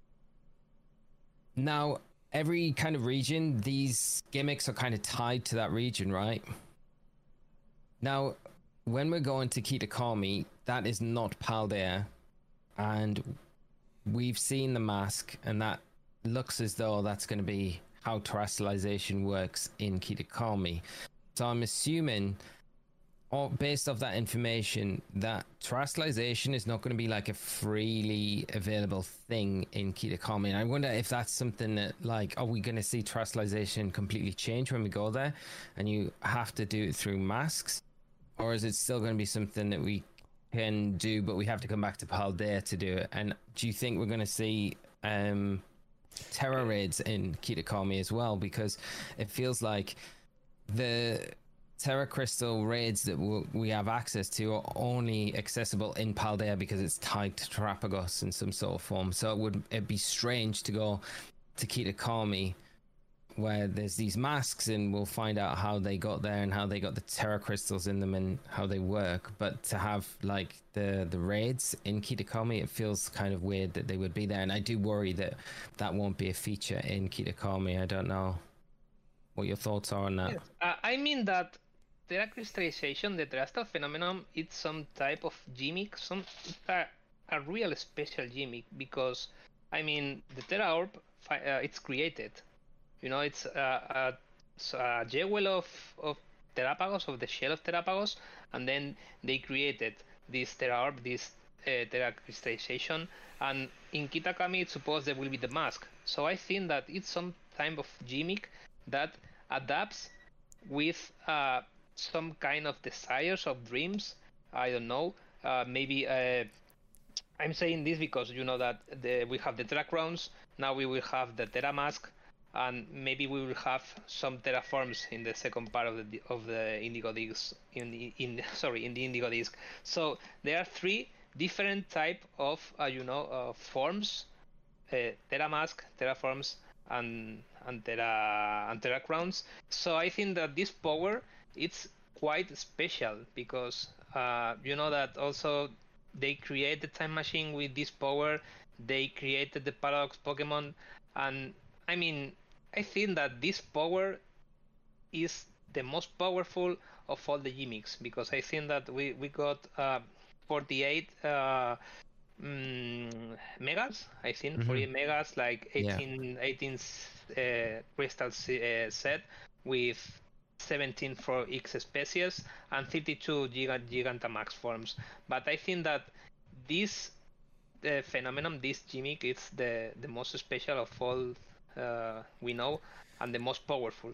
Now, every kind of region, these gimmicks are kind of tied to that region, right? Now, when we're going to Kitakami, that is not Paldea, and we've seen the mask, and that looks as though that's going to be how terrestrialization works in Kitakami. So I'm assuming, or based off that information, that terrestrialization is not going to be like a freely available thing in Kitakami. And I wonder if that's something that, like, are we going to see terrestrialization completely change when we go there, and you have to do it through masks? Or is it still going to be something that we can do, but we have to come back to Paldea to do it? And do you think we're going to see um, Terra raids in Kitakami as well? Because it feels like the Terra Crystal raids that we'll, we have access to are only accessible in Paldea because it's tied to Terrapagos in some sort of form. So it would it'd be strange to go to Kitakami, where there's these masks, and we'll find out how they got there and how they got the Terra crystals in them and how they work. But to have like the the raids in Kitakami, it feels kind of weird that they would be there. And I do worry that that won't be a feature in Kitakami. I don't know what your thoughts are on that. Yes. Uh, I mean that Terra crystallization, the terrestrial phenomenon, it's some type of gimmick, some a, a real special gimmick, because I mean the Terra orb, fi- uh, it's created. You know, it's a, a, a jewel of, of Terrapagos, of the shell of Terrapagos, and then they created this Terra orb, this uh, Terra crystallization, and in Kitakami it's supposed there will be the mask. So I think that it's some type of gimmick that adapts with uh, some kind of desires of dreams, I don't know, uh, maybe uh, I'm saying this because you know that the, we have the Terracrowns, now we will have the Terramask, and maybe we will have some Terraforms in the second part of the of the Indigo Disc. In the, in sorry, in the Indigo Disc. So there are three different type of uh, you know uh, forms: uh, Terramask, Terraforms, and and Terra and Terracrowns. So I think that this power it's quite special because uh, you know that also they create the time machine with this power. They created the Paradox Pokemon, and I mean, I think that this power is the most powerful of all the gimmicks because I think that we we got uh, forty-eight uh, mm, megas. I think Mhm. forty-eight megas, like Yeah. eighteen, eighteen uh, crystal se- uh, set with seventeen for X species and thirty-two Giga- Gigantamax forms. But I think that this uh, phenomenon, this gimmick, is the the most special of all uh, we know and the most powerful.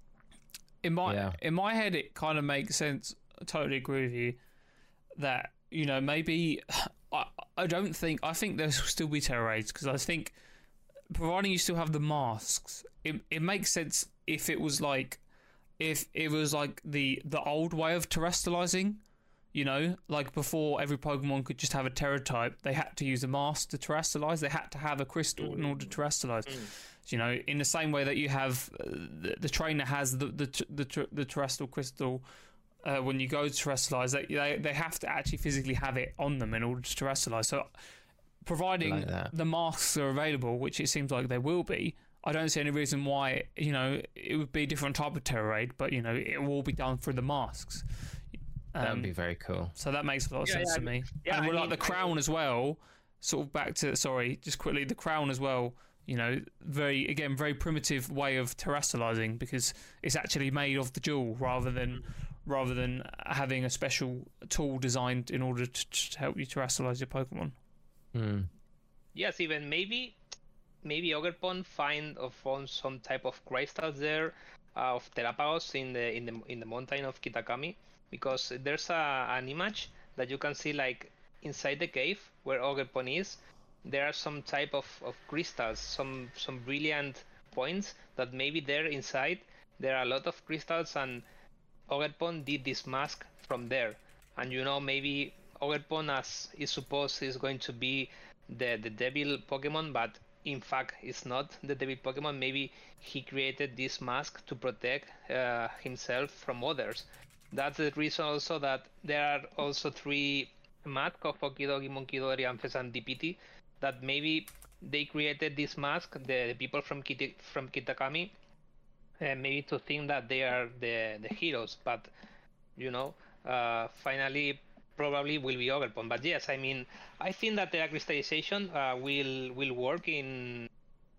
In my Yeah. in my head, it kind of makes sense. I totally agree with you that you know maybe I I don't think I think there'll still be terror raids because I think providing you still have the masks, it it makes sense if it was like if it was like the the old way of terrestrializing. You know, like before every Pokemon could just have a Terra type, they had to use a mask to terrestrialize. They had to have a crystal in order to terrestrialize. Mm. You know, in the same way that you have uh, the, the trainer has the the the, the terrestrial crystal uh, when you go to terrestrialize, they, they they have to actually physically have it on them in order to terrestrialize. So, providing Like that. the masks are available, which it seems like they will be, I don't see any reason why you know it would be a different type of terror raid, but you know it will be done through the masks. That would Um, be very cool. so that makes a lot of Yeah, sense yeah, to me. yeah, and I we're like mean, the I crown mean- as well. Sort of back to sorry, just quickly the crown as well. You know, very again very primitive way of terrestrializing because it's actually made of the jewel rather than rather than having a special tool designed in order to, to help you terrestrialize your Pokemon. Hmm. Yes, even maybe maybe Ogerpon find or found some type of crystals there uh, of Terrapagos in the in the in the mountain of Kitakami because there's a, an image that you can see like inside the cave where Ogerpon is. There are some type of, of crystals, some some brilliant points that maybe there inside there are a lot of crystals and Ogerpon did this mask from there. And you know maybe Ogerpon as is supposed is going to be the the devil Pokemon, but in fact it's not the devil Pokemon. Maybe he created this mask to protect uh, himself from others. That's the reason also that there are also three masks of Okidogi, Monkidori, Amphes, and D P T that maybe they created this mask, the, the people from Kit- from Kitakami, uh, maybe to think that they are the, the heroes, but you know, uh, finally probably will be Ogerpon. But yes, I mean, I think that the crystallization uh, will will work in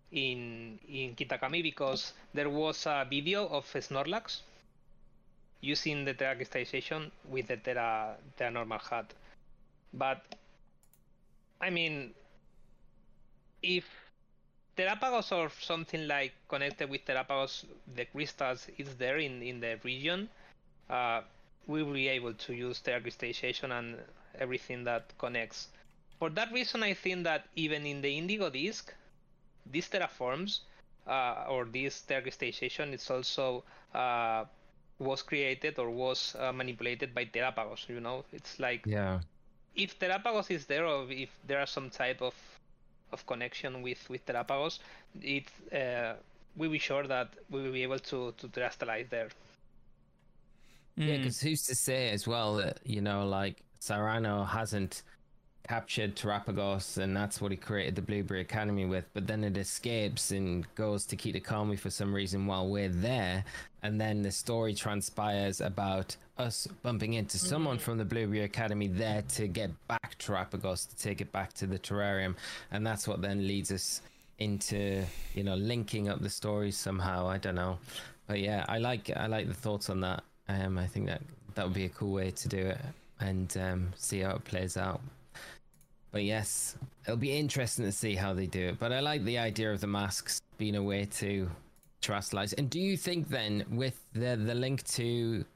in in Kitakami because there was a video of Snorlax using the Terra crystallization with the Terra, Terra normal hat. But I mean, if Terrapagos or something like connected with Terrapagos, the crystals is there in, in the region, uh, we will be able to use Terra crystallization and everything that connects. For that reason, I think that even in the Indigo Disc, these terraforms uh, or this Terra crystallization is also uh, was created or was uh, manipulated by Terrapagos. You know, it's like Yeah. if Terrapagos is there or if there are some type of of connection with with Terrapagos, it uh, we will be sure that we will be able to to terrestrialize there. Yeah, Mm. because who's to say as well that, you know, like Sarano hasn't captured Terrapagos and that's what he created the Blueberry Academy with, but then it escapes and goes to Kitakami for some reason while we're there, and then the story transpires about us bumping into someone from the Blueberry Academy there to get back Terrapagos, to take it back to the terrarium, and that's what then leads us into, you know, linking up the stories somehow. I don't know, but yeah, I like I like the thoughts on that. Um, I think that that would be a cool way to do it, and um, see how it plays out. But yes, it'll be interesting to see how they do it. But I like the idea of the masks being a way to terrestrialize. And do you think then, with the the link to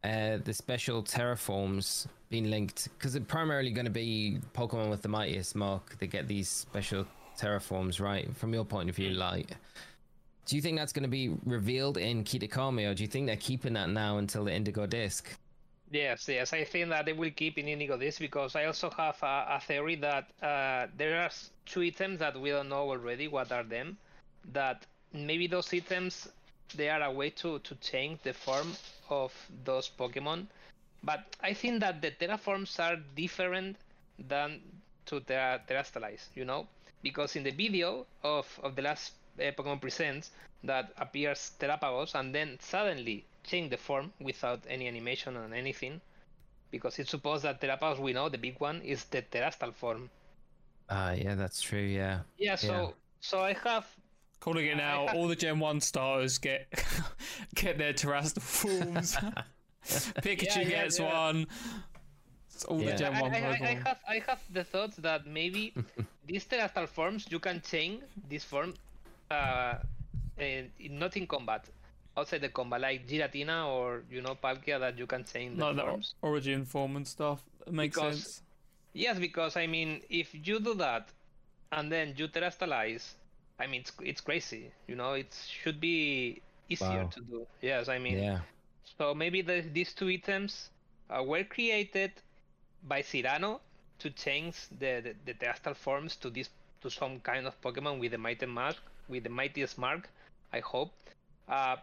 uh, the special terraforms being linked, because it's primarily going to be Pokemon with the mightiest mark that get these special terraforms, right? From your point of view, like, do you think that's going to be revealed in Kitakami, or do you think they're keeping that now until the Indigo Disc? Yes, yes, I think that they will keep in Indigo Disc, because I also have a, a theory that uh, there are two items that we don't know already what are them, that maybe those items, they are a way to, to change the form of those Pokemon. But I think that the terraforms are different than to the Terastalize, you know? Because in the video of, of the last uh, Pokemon Presents, that appears Terapagos and then suddenly change the form without any animation or anything, because it's supposed that Terapagos, we know, the big one, is the Terastal form. Ah, uh, yeah, that's true, yeah. Yeah, so yeah. so I have... Calling it now, have... all the Gen one starters get get their Terastal forms. Pikachu yeah, yeah, gets yeah. one. It's all yeah. the Gen I, one I, Pokemon. I, I have I have the thoughts that maybe these Terastal forms, you can change this form uh, in, not in combat, outside the combat, like Giratina or, you know, Palkia, that you can change the like forms. The origin form and stuff. It makes because, sense. Yes, because, I mean, if you do that and then you Terastalize, I mean, it's, it's crazy, you know, it should be easier wow. to do. Yes, I mean, yeah. So maybe the, these two items uh, were created by Cyrano to change the, the, the Terastal forms to this to some kind of Pokemon with the mighty mark, with the mightiest mark, I hope. Uh,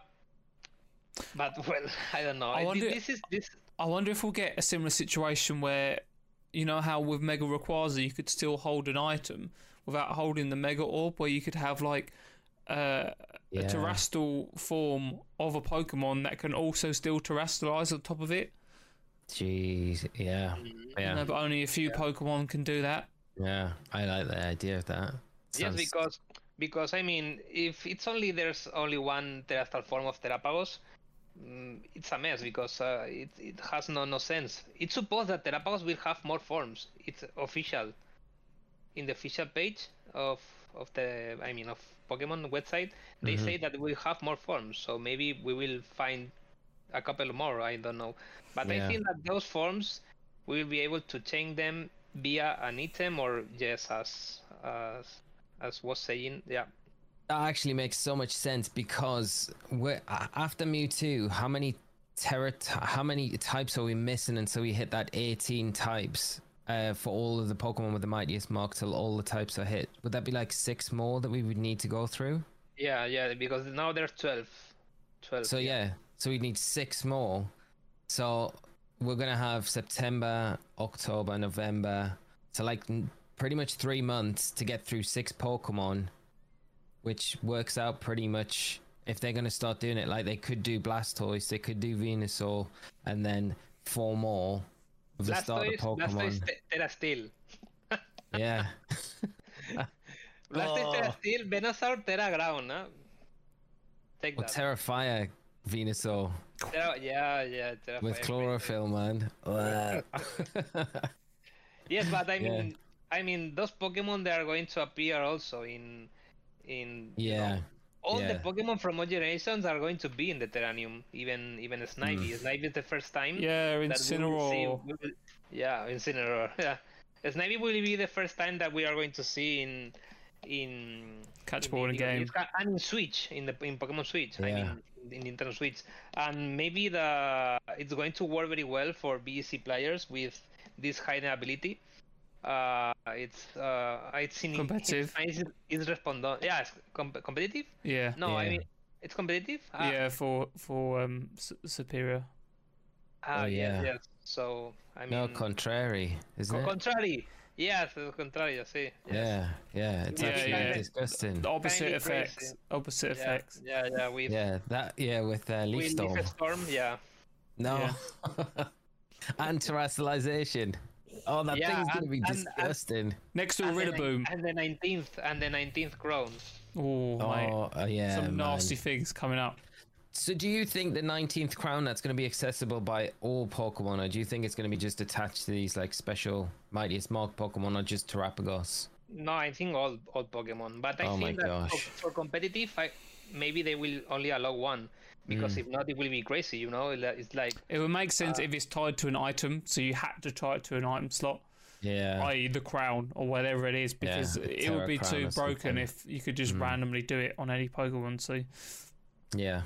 but well, I don't know. I wonder, this is this. I wonder if we'll get a similar situation where, you know, how with Mega Rayquaza you could still hold an item without holding the Mega Orb, where you could have like uh, yeah. a Terastal form of a Pokemon that can also still Terastalize on top of it. Jeez, yeah, yeah. No, but only a few yeah. Pokemon can do that. Yeah, I like the idea of that. Sounds... Yes, because because I mean, if it's only there's only one Terastal form of Terapagos, mm, it's a mess, because uh, it it has no no sense. It's supposed that Terapagos will have more forms. It's official. In the official page of of the I mean of Pokemon website, they mm-hmm. say that we have more forms. So maybe we will find a couple more. I don't know, but yeah. I think that those forms we will be able to change them via an item, or just as as as was saying. Yeah, that actually makes so much sense, because we're, after Mewtwo, how many terra how many types are we missing until we hit that eighteen types? Uh, for all of the Pokemon with the mightiest mark, till all the types are hit? Would that be like six more that we would need to go through? Yeah, yeah, because now there's twelve. twelve. So yeah, yeah so we need six more. So we're gonna have September, October, November. So like pretty much three months to get through six Pokemon, which works out pretty much. If they're gonna start doing it, like they could do Blastoise, they could do Venusaur, and then four more. The starter Pokemon. Blastoise Terasteel. Yeah. Blastoise oh. Terasteel, Venusaur, Terra Ground, huh? Take well, that. Terrafire, Venusaur. Terra, yeah, yeah. Terrafire with chlorophyll, man. Yes, but I mean, yeah. I mean, those Pokemon, they are going to appear also in, in. Yeah. You know, all yeah. the Pokemon from all generations are going to be in the Terranium, even even Snivy. Mm. Snivy is the first time. Yeah, Incineroar. We will see, we will, yeah, Incineroar. Yeah, Snivy will be the first time that we are going to see in in Catch Ball in game, and in Switch, in the in Pokemon Switch. Yeah. I mean, in Nintendo Switch, and maybe the it's going to work very well for B E C players with this hidden ability. Uh, it's uh, it's in competitive. It's, it's, it's respondon. Yeah, it's com- competitive. Yeah. No, yeah. I mean it's competitive. Uh, yeah, for for um S- Superior. Ah, oh, yeah. yeah. Yes. So I mean. No, contrary, isn't co- it? Contrary. Yes, contrary. See. Yes. Yeah, yeah. It's yeah, actually yeah. disgusting. The opposite Kinda effects. crazy. Opposite yeah, effects. Yeah, yeah. With yeah, that. Yeah, with uh, Leaf with Storm. Leaf Storm. Yeah. No. Yeah. And terrestrialization. Oh, that yeah, thing's gonna and, be and, disgusting. And, Next to a and Rillaboom. The, and the nineteenth and the nineteenth crown. Oh, mate. Oh, uh, yeah. Some man. nasty things coming up. So, do you think the nineteenth crown that's going to be accessible by all Pokemon, or do you think it's going to be just attached to these like special mightiest mark Pokemon, or just Terapagos? No, I think all all Pokemon. But I oh think my that gosh. for, for competitive, I, maybe they will only allow one, because Mm. if not, it will be crazy. You know, it's like It would make sense Uh, if it's tied to an item, so you had to tie it to an item slot, Yeah. that is the crown or whatever it is, because Yeah, it would be Terra too Crown or broken something. if you could just Mm. randomly do it on any Pokemon. So Yeah.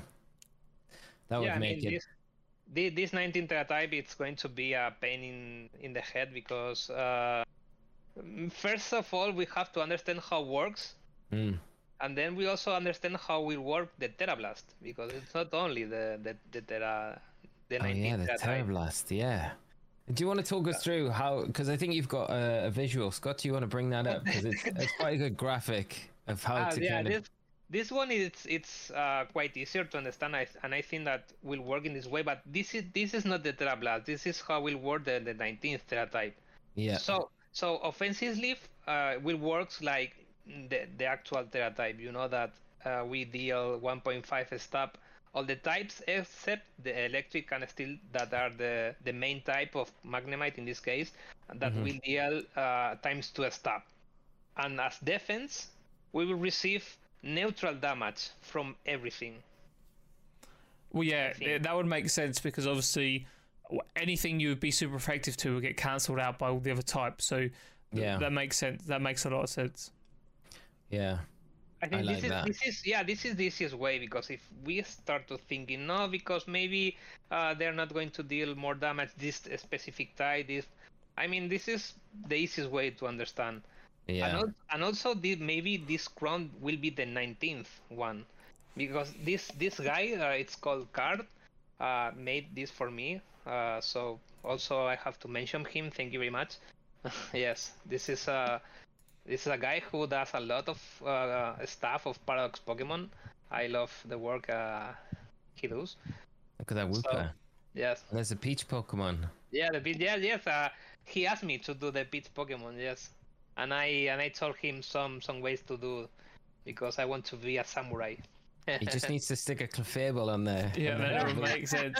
That would yeah, I make mean, it. this, thi- this nineteen Tera type, it's going to be a pain in in the head because uh, mm, first of all, we have to understand how it works, Mm. and then we also understand how will work the Terra Blast, because it's not only the the, the Terra the Oh nineteen yeah, the Tera type. Terrablast. Yeah. Do you want to talk us through how? Because I think you've got a, a visual. Scott, do you want to bring that up? Because it's, it's quite a good graphic of how Ah, to yeah, kind of. this this one is it's uh, quite easier to understand, I, and I think that will work in this way. But this is this is not the Terra Blast. This is how will work the, the nineteenth Terra type. Yeah. So so offensive leaf uh, will works like the the actual Terra type. You know that uh, we deal one point five stab all the types except the electric and steel that are the the main type of Magnemite in this case that Mhm. will deal uh, times two stab. And as defense, we will receive neutral damage from everything. well, yeah, think- it- that would make sense because obviously w- anything you would be super effective to would get cancelled out by all the other types. So th- Yeah. that makes sense. That makes a lot of sense. Yeah. I think I this like is that. this is yeah this is the easiest way, because if we start to thinking no, because maybe uh, they're not going to deal more damage this specific type, this I mean this is the easiest way to understand. And, Yeah. al- and also the, maybe this crown will be the nineteenth one, because this this guy uh, it's called Card uh, made this for me. Uh, so also I have to mention him. Thank you very much. Yes, this is a this is a guy who does a lot of uh, stuff of Paradox Pokemon. I love the work uh, he does. Look at that Wooper. Yes, There's a Peach Pokemon. yeah, the bit- yeah, yes. Uh, he asked me to do the pitch Pokemon. Yes, and I and I told him some some ways to do, because I want to be a samurai. He just needs to stick a Clefable on there. Yeah, and that then would it'll- make sense.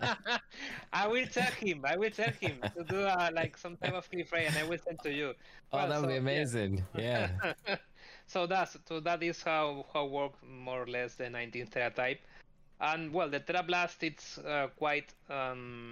I will tell him. I will tell him to do uh, like some type of clip ray, and I will send to you. Oh, Well, that would be so, yeah. amazing. Yeah. So that's so that is how how work more or less the nineteenth Terra type, and well, the Terra Blast it's uh, quite um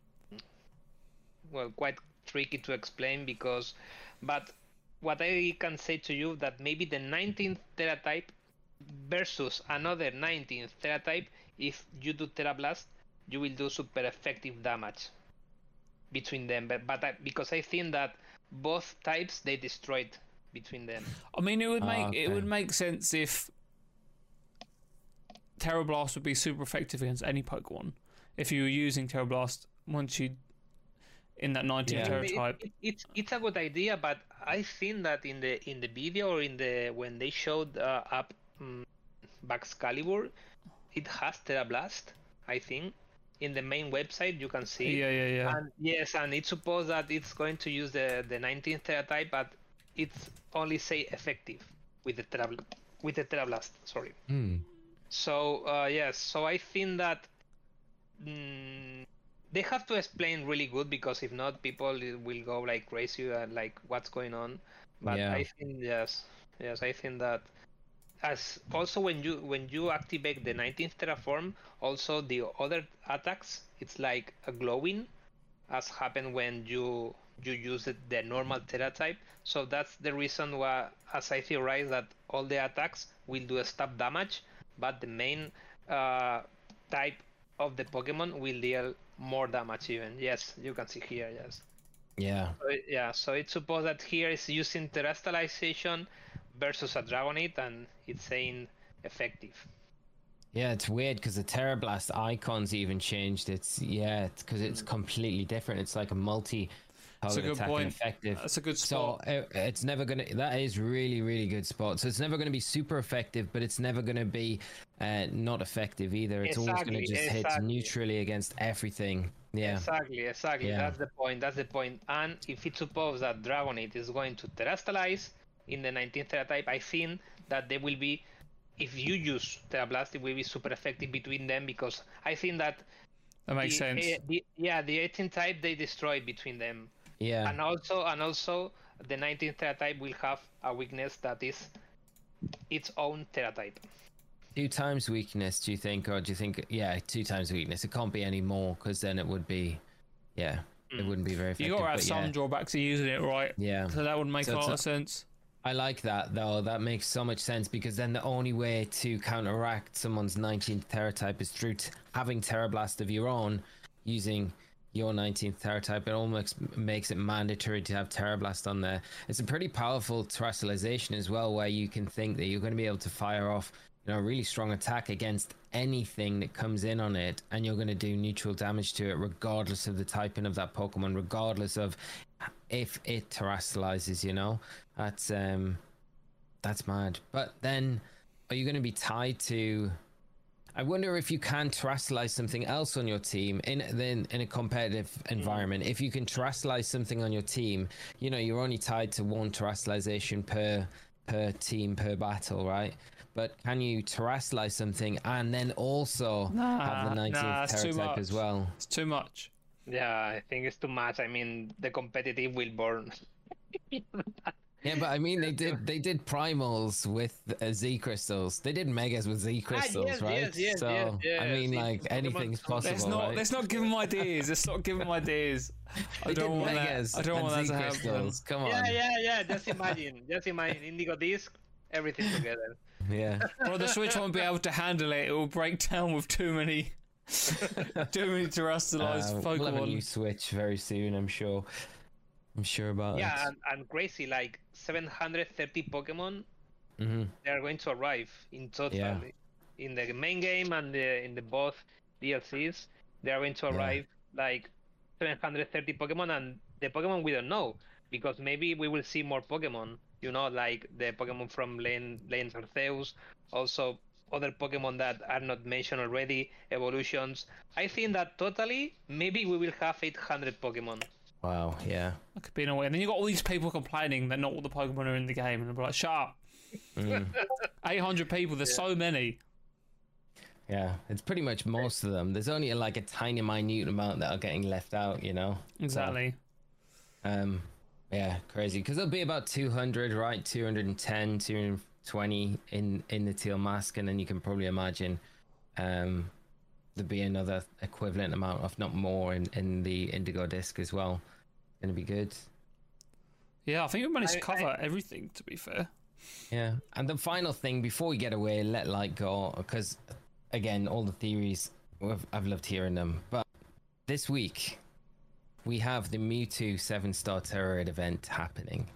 well quite tricky to explain, because, but what I can say to you that maybe the nineteenth Terra type versus another nineteenth Terra type, if you do Terra Blast, you will do super effective damage between them. But but I, because I think that both types they destroyed between them. I mean, it would Ah, make it okay. would make sense if Terra Blast would be super effective against any Pokemon if you were using Terra Blast once you in that nineteen Yeah. Terra It- type. it- it's it's a good idea, but I think that in the in the video or in the when they showed uh, up um, Baxcalibur, it has Terra Blast. I think in the main website you can see. Yeah, yeah, yeah. And yes, and it's supposed that it's going to use the the nineteenth Terra type, but it's only say effective with the Terra Bl- with the Terra Blast. Sorry. Hmm. So uh, yes, so I think that mm, they have to explain really good, because if not, people will go like crazy and like what's going on. But Yeah. I think yes, yes, I think that as also when you when you activate the nineteenth Terraform, also the other attacks it's like a glowing, as happened when you you use it, the normal Terra type. So that's the reason why, as I theorize, that all the attacks will do a stab damage, but the main uh, type of the Pokemon will deal more damage even. Yes, you can see here, yes. Yeah. So, it- yeah, so it's supposed that here is using Terastallization versus a Dragonite, and it's saying effective. Yeah, it's weird because the Terrablast icons even changed. It's yeah, it's because it's completely different. It's like a multi That's a power good attack point. effective. That's a good So spot. it, it's never gonna. That is really really good spot. So it's never gonna be super effective, but it's never gonna be uh, not effective either. It's always gonna Exactly, just hit exactly. neutrally against everything. Yeah. Exactly, exactly. Yeah. That's the point. That's the point. And if it's supposed that Dragonite is going to Terastallize in the nineteenth Terra type, I think that they will be, if you use Terra Blast, it will be super effective between them, because I think that That makes the, sense. eh, the, yeah, the eighteenth type they destroyed between them, Yeah. and also and also the nineteenth Terra type will have a weakness that is its own Terra type. Two times weakness, do you think, or do you think, yeah, two times weakness? It can't be any more, because then it would be, yeah, it Mm. wouldn't be very effective. You got to have but some yeah, drawbacks to using it, right? yeah. So that would make So a lot it's of sense. I like that though. That makes so much sense, because then the only way to counteract someone's nineteenth Terra type is through t- having Terra Blast of your own, using your nineteenth Terra type. It almost makes it mandatory to have Terra Blast on there. It's a pretty powerful terrestrialization as well, where you can think that you're going to be able to fire off, you know, a really strong attack against anything that comes in on it, and you're going to do neutral damage to it regardless of the typing of that Pokemon, regardless of if it terrestrializes, you know. That's um that's mad. But then are you going to be tied to, I wonder if you can terrestrialize something else on your team in then in a competitive environment. If you can terrestrialize something on your team, you know, you're only tied to one terrestrialization per per team per battle, right? But can you terrestrialize something and then also Nah, have the nineteenth nah, it's Terra too type much. as well? It's too much. Yeah, I think it's too much. I mean, the competitive will burn. Yeah, but I mean, they did they did primals with uh, Z crystals. They did megas with Z crystals, yes, right? yes, yes, so yes, yes, I mean, yes. like Pokemon- anything's possible, Let's not right? let's not give them ideas. Let's not give them ideas. I They don't did want that. megas I don't and want that Z to happen. crystals. Come on, Yeah, yeah, yeah. Just imagine. Just imagine. Indigo Disc, everything together. yeah. Well, the Switch won't be able to handle it. It will break down with too many, too many terrestrialized Uh, Pokemon. we'll have a new Switch very soon, I'm sure. I'm sure about Yeah, it. and, and crazy, like seven hundred thirty Pokemon, Mm-hmm. they are going to arrive in total. Yeah. In the main game and the, in the both D L Cs, they are going to Yeah. arrive like seven hundred thirty Pokemon, and the Pokemon we don't know, because maybe we will see more Pokemon, you know, like the Pokemon from Lane, Lanes Arceus, also other Pokemon that are not mentioned already, evolutions. I think that totally, maybe we will have eight hundred Pokemon. Wow, yeah. That could be in a way. And then you got all these people complaining that not all the Pokemon are in the game, and they're like, "Shut up!" Mm. eight hundred people. There's so many. Yeah, it's pretty much most of them. There's only like a tiny, minute amount that are getting left out, you know? Exactly. So, um, yeah, crazy. Because there'll be about two hundred, right? two hundred ten, two hundred twenty in, in the Teal Mask, and then you can probably imagine um, there'll be another equivalent amount, if not more, in, in the Indigo Disc as well. Gonna be good. Yeah, I think we managed to I- I- cover everything. To be fair. Yeah, and the final thing before we get away, let light go, because again, all the theories, I've, I've loved hearing them. But this week, we have the Mewtwo seven star Terror Raid event happening,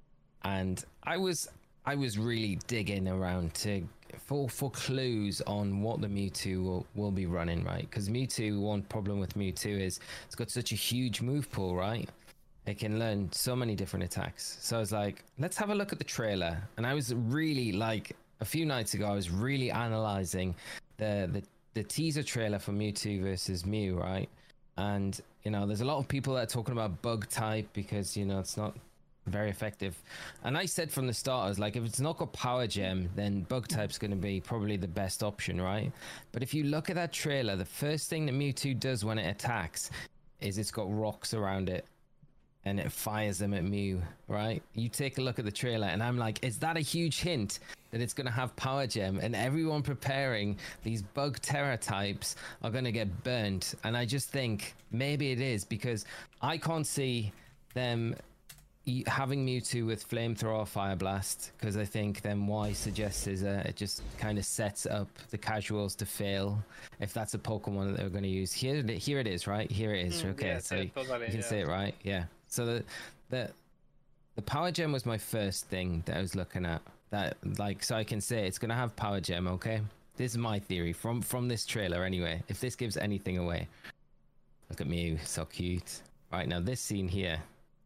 and I was I was really digging around to for for clues on what the Mewtwo will, will be running, right? Because Mewtwo, one problem with Mewtwo is it's got such a huge move pool, right? It can learn so many different attacks. So I was like, let's have a look at the trailer. And I was really like, a few nights ago, I was really analyzing the the, the teaser trailer for Mewtwo versus Mew, right? And, you know, there's a lot of people that are talking about bug type because, you know, it's not very effective. And I said from the start, I was like, if it's not got Power Gem, then bug type's going to be probably the best option, right? But if you look at that trailer, the first thing that Mewtwo does when it attacks is it's got rocks around it, and it fires them at Mew, right? You take a look at the trailer, and I'm like, is that a huge hint that it's going to have Power Gem? And everyone preparing these bug terror types are going to get burnt. And I just think maybe it is, because I can't see them e- having Mewtwo with Flamethrower or Fire Blast, because I think then Y suggests is uh, it just kind of sets up the casuals to fail if that's a Pokemon that they're going to use. Here, it- here it is, right? Here it is. Mm, Okay, yes, so yes, totally, you can yeah. see it, right? Yeah. So the the the Power Gem was my first thing that I was looking at. That like so I can say it's gonna have Power Gem. Okay, this is my theory from from this trailer anyway. If this gives anything away, look at Mew, so cute. Right now, this scene here.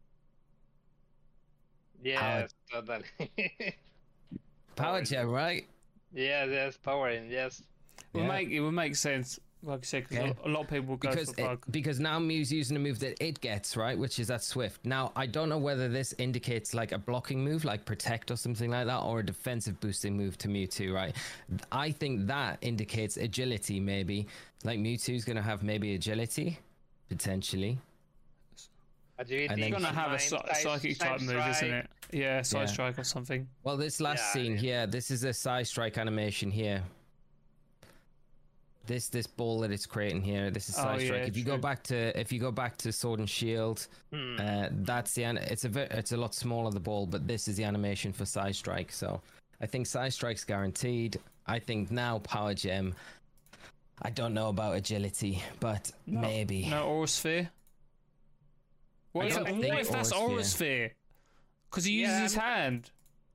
Yes, totally. Power Power Gem, right? yes, yes, powering, yes. It would Yeah. make it would make sense, like I said, because Okay. a lot of people will go Because for it, bug. because now Mew's using a move that it gets, right, which is that Swift. Now I don't know whether this indicates like a blocking move, like Protect or something like that, or a defensive boosting move to Mewtwo, right? I think that indicates agility, maybe. Like Mewtwo's gonna have maybe agility, potentially. Agility, And It's then- gonna have a mind, psy- side- psychic side type move, isn't strike. it? Yeah, side Yeah. strike or something. Well, this last Yeah, scene yeah. here, this is a Psy Strike animation here. this this ball that it's creating here. This is Oh, Side yeah, Strike. If you go true. back to if you go back to Sword and Shield, Hmm. uh, that's the an- it's a ve- it's a lot smaller the ball, but this is the animation for Side Strike. So I think Side Strike's guaranteed. I think now Power Gem. I don't know about agility, but No, maybe. No Aura Sphere. What, I if, don't what think if that's Aura Aura Sphere? Because he uses Yeah, his I mean- hand.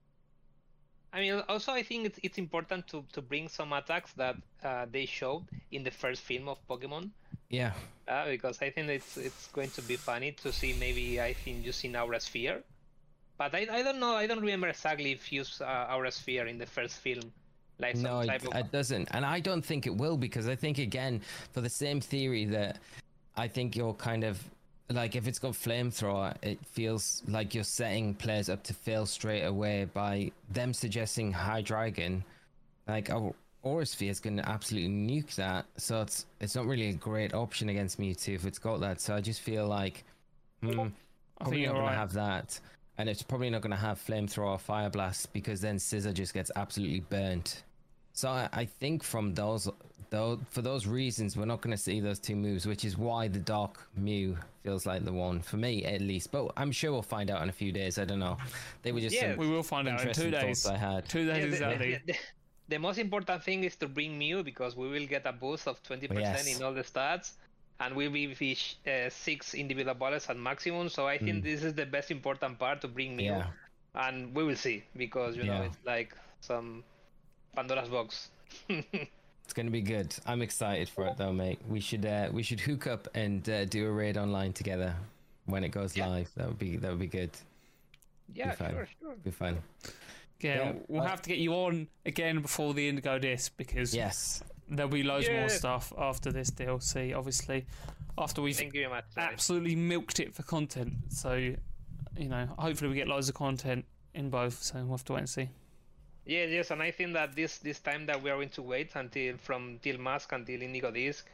I mean, also I think it's it's important to to bring some attacks that uh, they showed in the first film of Pokemon. Yeah, Uh, because I think it's it's going to be funny to see maybe I think using Aura Sphere, but I, I don't know I don't remember exactly if use uh, Aura Sphere in the first film, like some no, it, type of it doesn't, and I don't think it will because I think again for the same theory that I think you're kind of like if it's got flamethrower, it feels like you're setting players up to fail straight away by them suggesting Hydreigon. Like oh, Aura Sphere is going to absolutely nuke that, so it's it's not really a great option against Mewtwo if it's got that. So I just feel like hmm, I think probably you're not going right. to have that, and it's probably not going to have flamethrower or fire blast because then Scissor just gets absolutely burnt. So I, I think from those, though, for those reasons, we're not going to see those two moves, which is why the Dark Mew feels like the one for me at least. But I'm sure we'll find out in a few days. I don't know. They were just Yeah, some We will find out in interesting two thoughts days. I had. Two days Yeah, the- the- exactly. The, the most important thing is to bring Mew because we will get a boost of twenty percent Yes. in all the stats, and we will fish uh, six individual balls at maximum. So I think Mm. this is the best important part to bring Mew, Yeah. and we will see because you know Yeah. it's like some Pandora's box. It's going to be good. I'm excited for it though, mate. We should uh, we should hook up and uh, do a raid online together when it goes Yeah. live. That would be that would be good. Yeah, fine. sure, sure. Be fun. Yeah, Yeah, we'll uh, have to get you on again before the Indigo Disc because Yes. there'll be loads more Yeah. stuff after this D L C. Obviously, after we've Thank you very much. guys. absolutely milked it for content. So, you know, hopefully we get loads of content in both. So we'll have to wait and see. Yeah, yes, and I think that this this time that we are going to wait until from till Mask until Indigo Disc,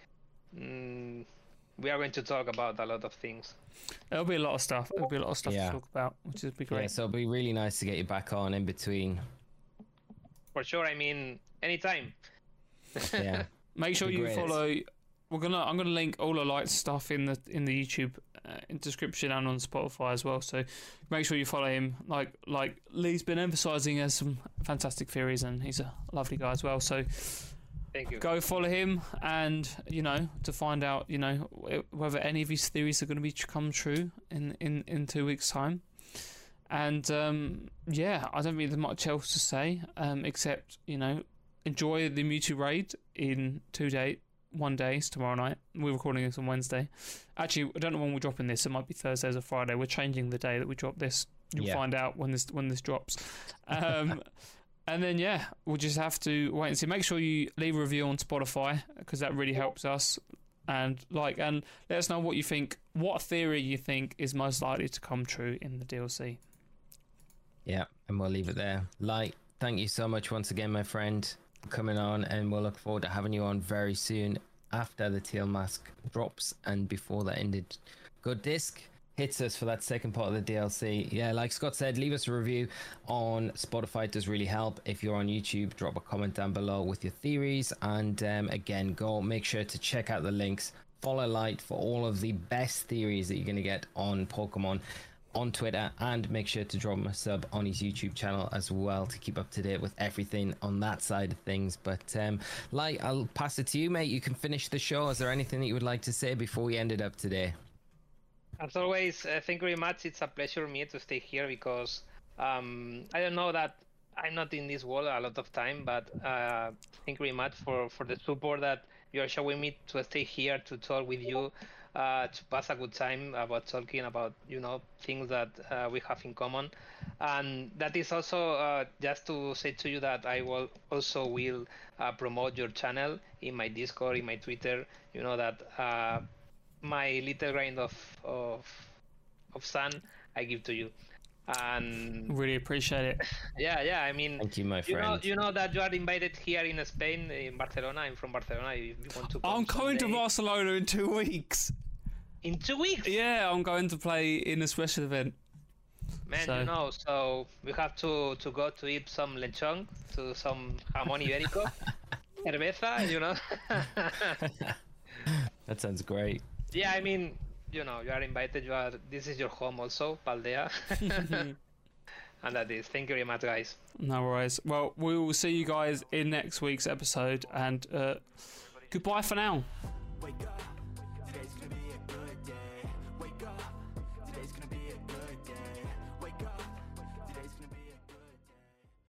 mm, we are going to talk about a lot of things. There'll be a lot of stuff. There'll be a lot of stuff Yeah. to talk about, which would be Yeah, great. so it'll be really nice to get you back on in between. For sure, I mean, anytime. Yeah. Make sure Be you great. follow. We're gonna. I'm gonna link all the light stuff in the in the YouTube uh, in description and on Spotify as well. So make sure you follow him. Like like Lee's been emphasising, has some fantastic theories and he's a lovely guy as well. So Thank you. go follow him and you know to find out you know wh- whether any of his theories are going to be come true in in in two weeks time. And um, yeah, I don't think there's much else to say um, except you know enjoy the Mewtwo raid in two day one days tomorrow night. We're recording this on Wednesday. Actually, I don't know when we're dropping this. It might be Thursdays or Friday. We're changing the day that we drop this. You'll Yeah. find out when this when this drops. Um, and then yeah, we'll just have to wait and see. Make sure you leave a review on Spotify because that really helps us. And like and let us know what you think. What theory you think is most likely to come true in the D L C. Yeah, and we'll leave it there. Light, thank you so much once again, my friend, for coming on, and we'll look forward to having you on very soon after the Teal Mask drops and before that ended. Good Disc hits us for that second part of the D L C. Yeah, like Scott said, leave us a review on Spotify. It does really help. If you're on YouTube, drop a comment down below with your theories. And um, again, go make sure to check out the links. Follow Light for all of the best theories that you're going to get on Pokemon on Twitter, and make sure to drop him a sub on his YouTube channel as well to keep up to date with everything on that side of things. But um like I'll pass it to you, mate. You can finish the show. Is there anything that you would like to say before we end it up today? As always, uh, thank you very much. It's a pleasure for me to stay here because um, I don't know that I'm not in this world a lot of time, but uh, thank you very much for, for the support that you are showing me to stay here to talk with you, uh, to pass a good time about talking about you know things that uh, we have in common, and that is also uh, just to say to you that I will also will uh, promote your channel in my Discord, in my Twitter. You know that. Uh, my little grain of of of sun I give to you, and Really appreciate it. yeah, yeah. I mean, Thank you, my you know, friend. you know that you are invited here in Spain, in Barcelona. I'm from Barcelona. If you want to, come I'm going to someday. Barcelona in two weeks. in two weeks. Yeah, I'm going to play in a special event. Man, So- you know, so we have to to go to eat some lechon, to some jamón ibérico. cerveza, you know. That sounds great. Yeah, I mean, you know, you are invited. You are. This is your home, also, Paldea. And that is. Thank you very much, guys. No worries. Well, we will see you guys in next week's episode, and uh, goodbye for now. Wake up.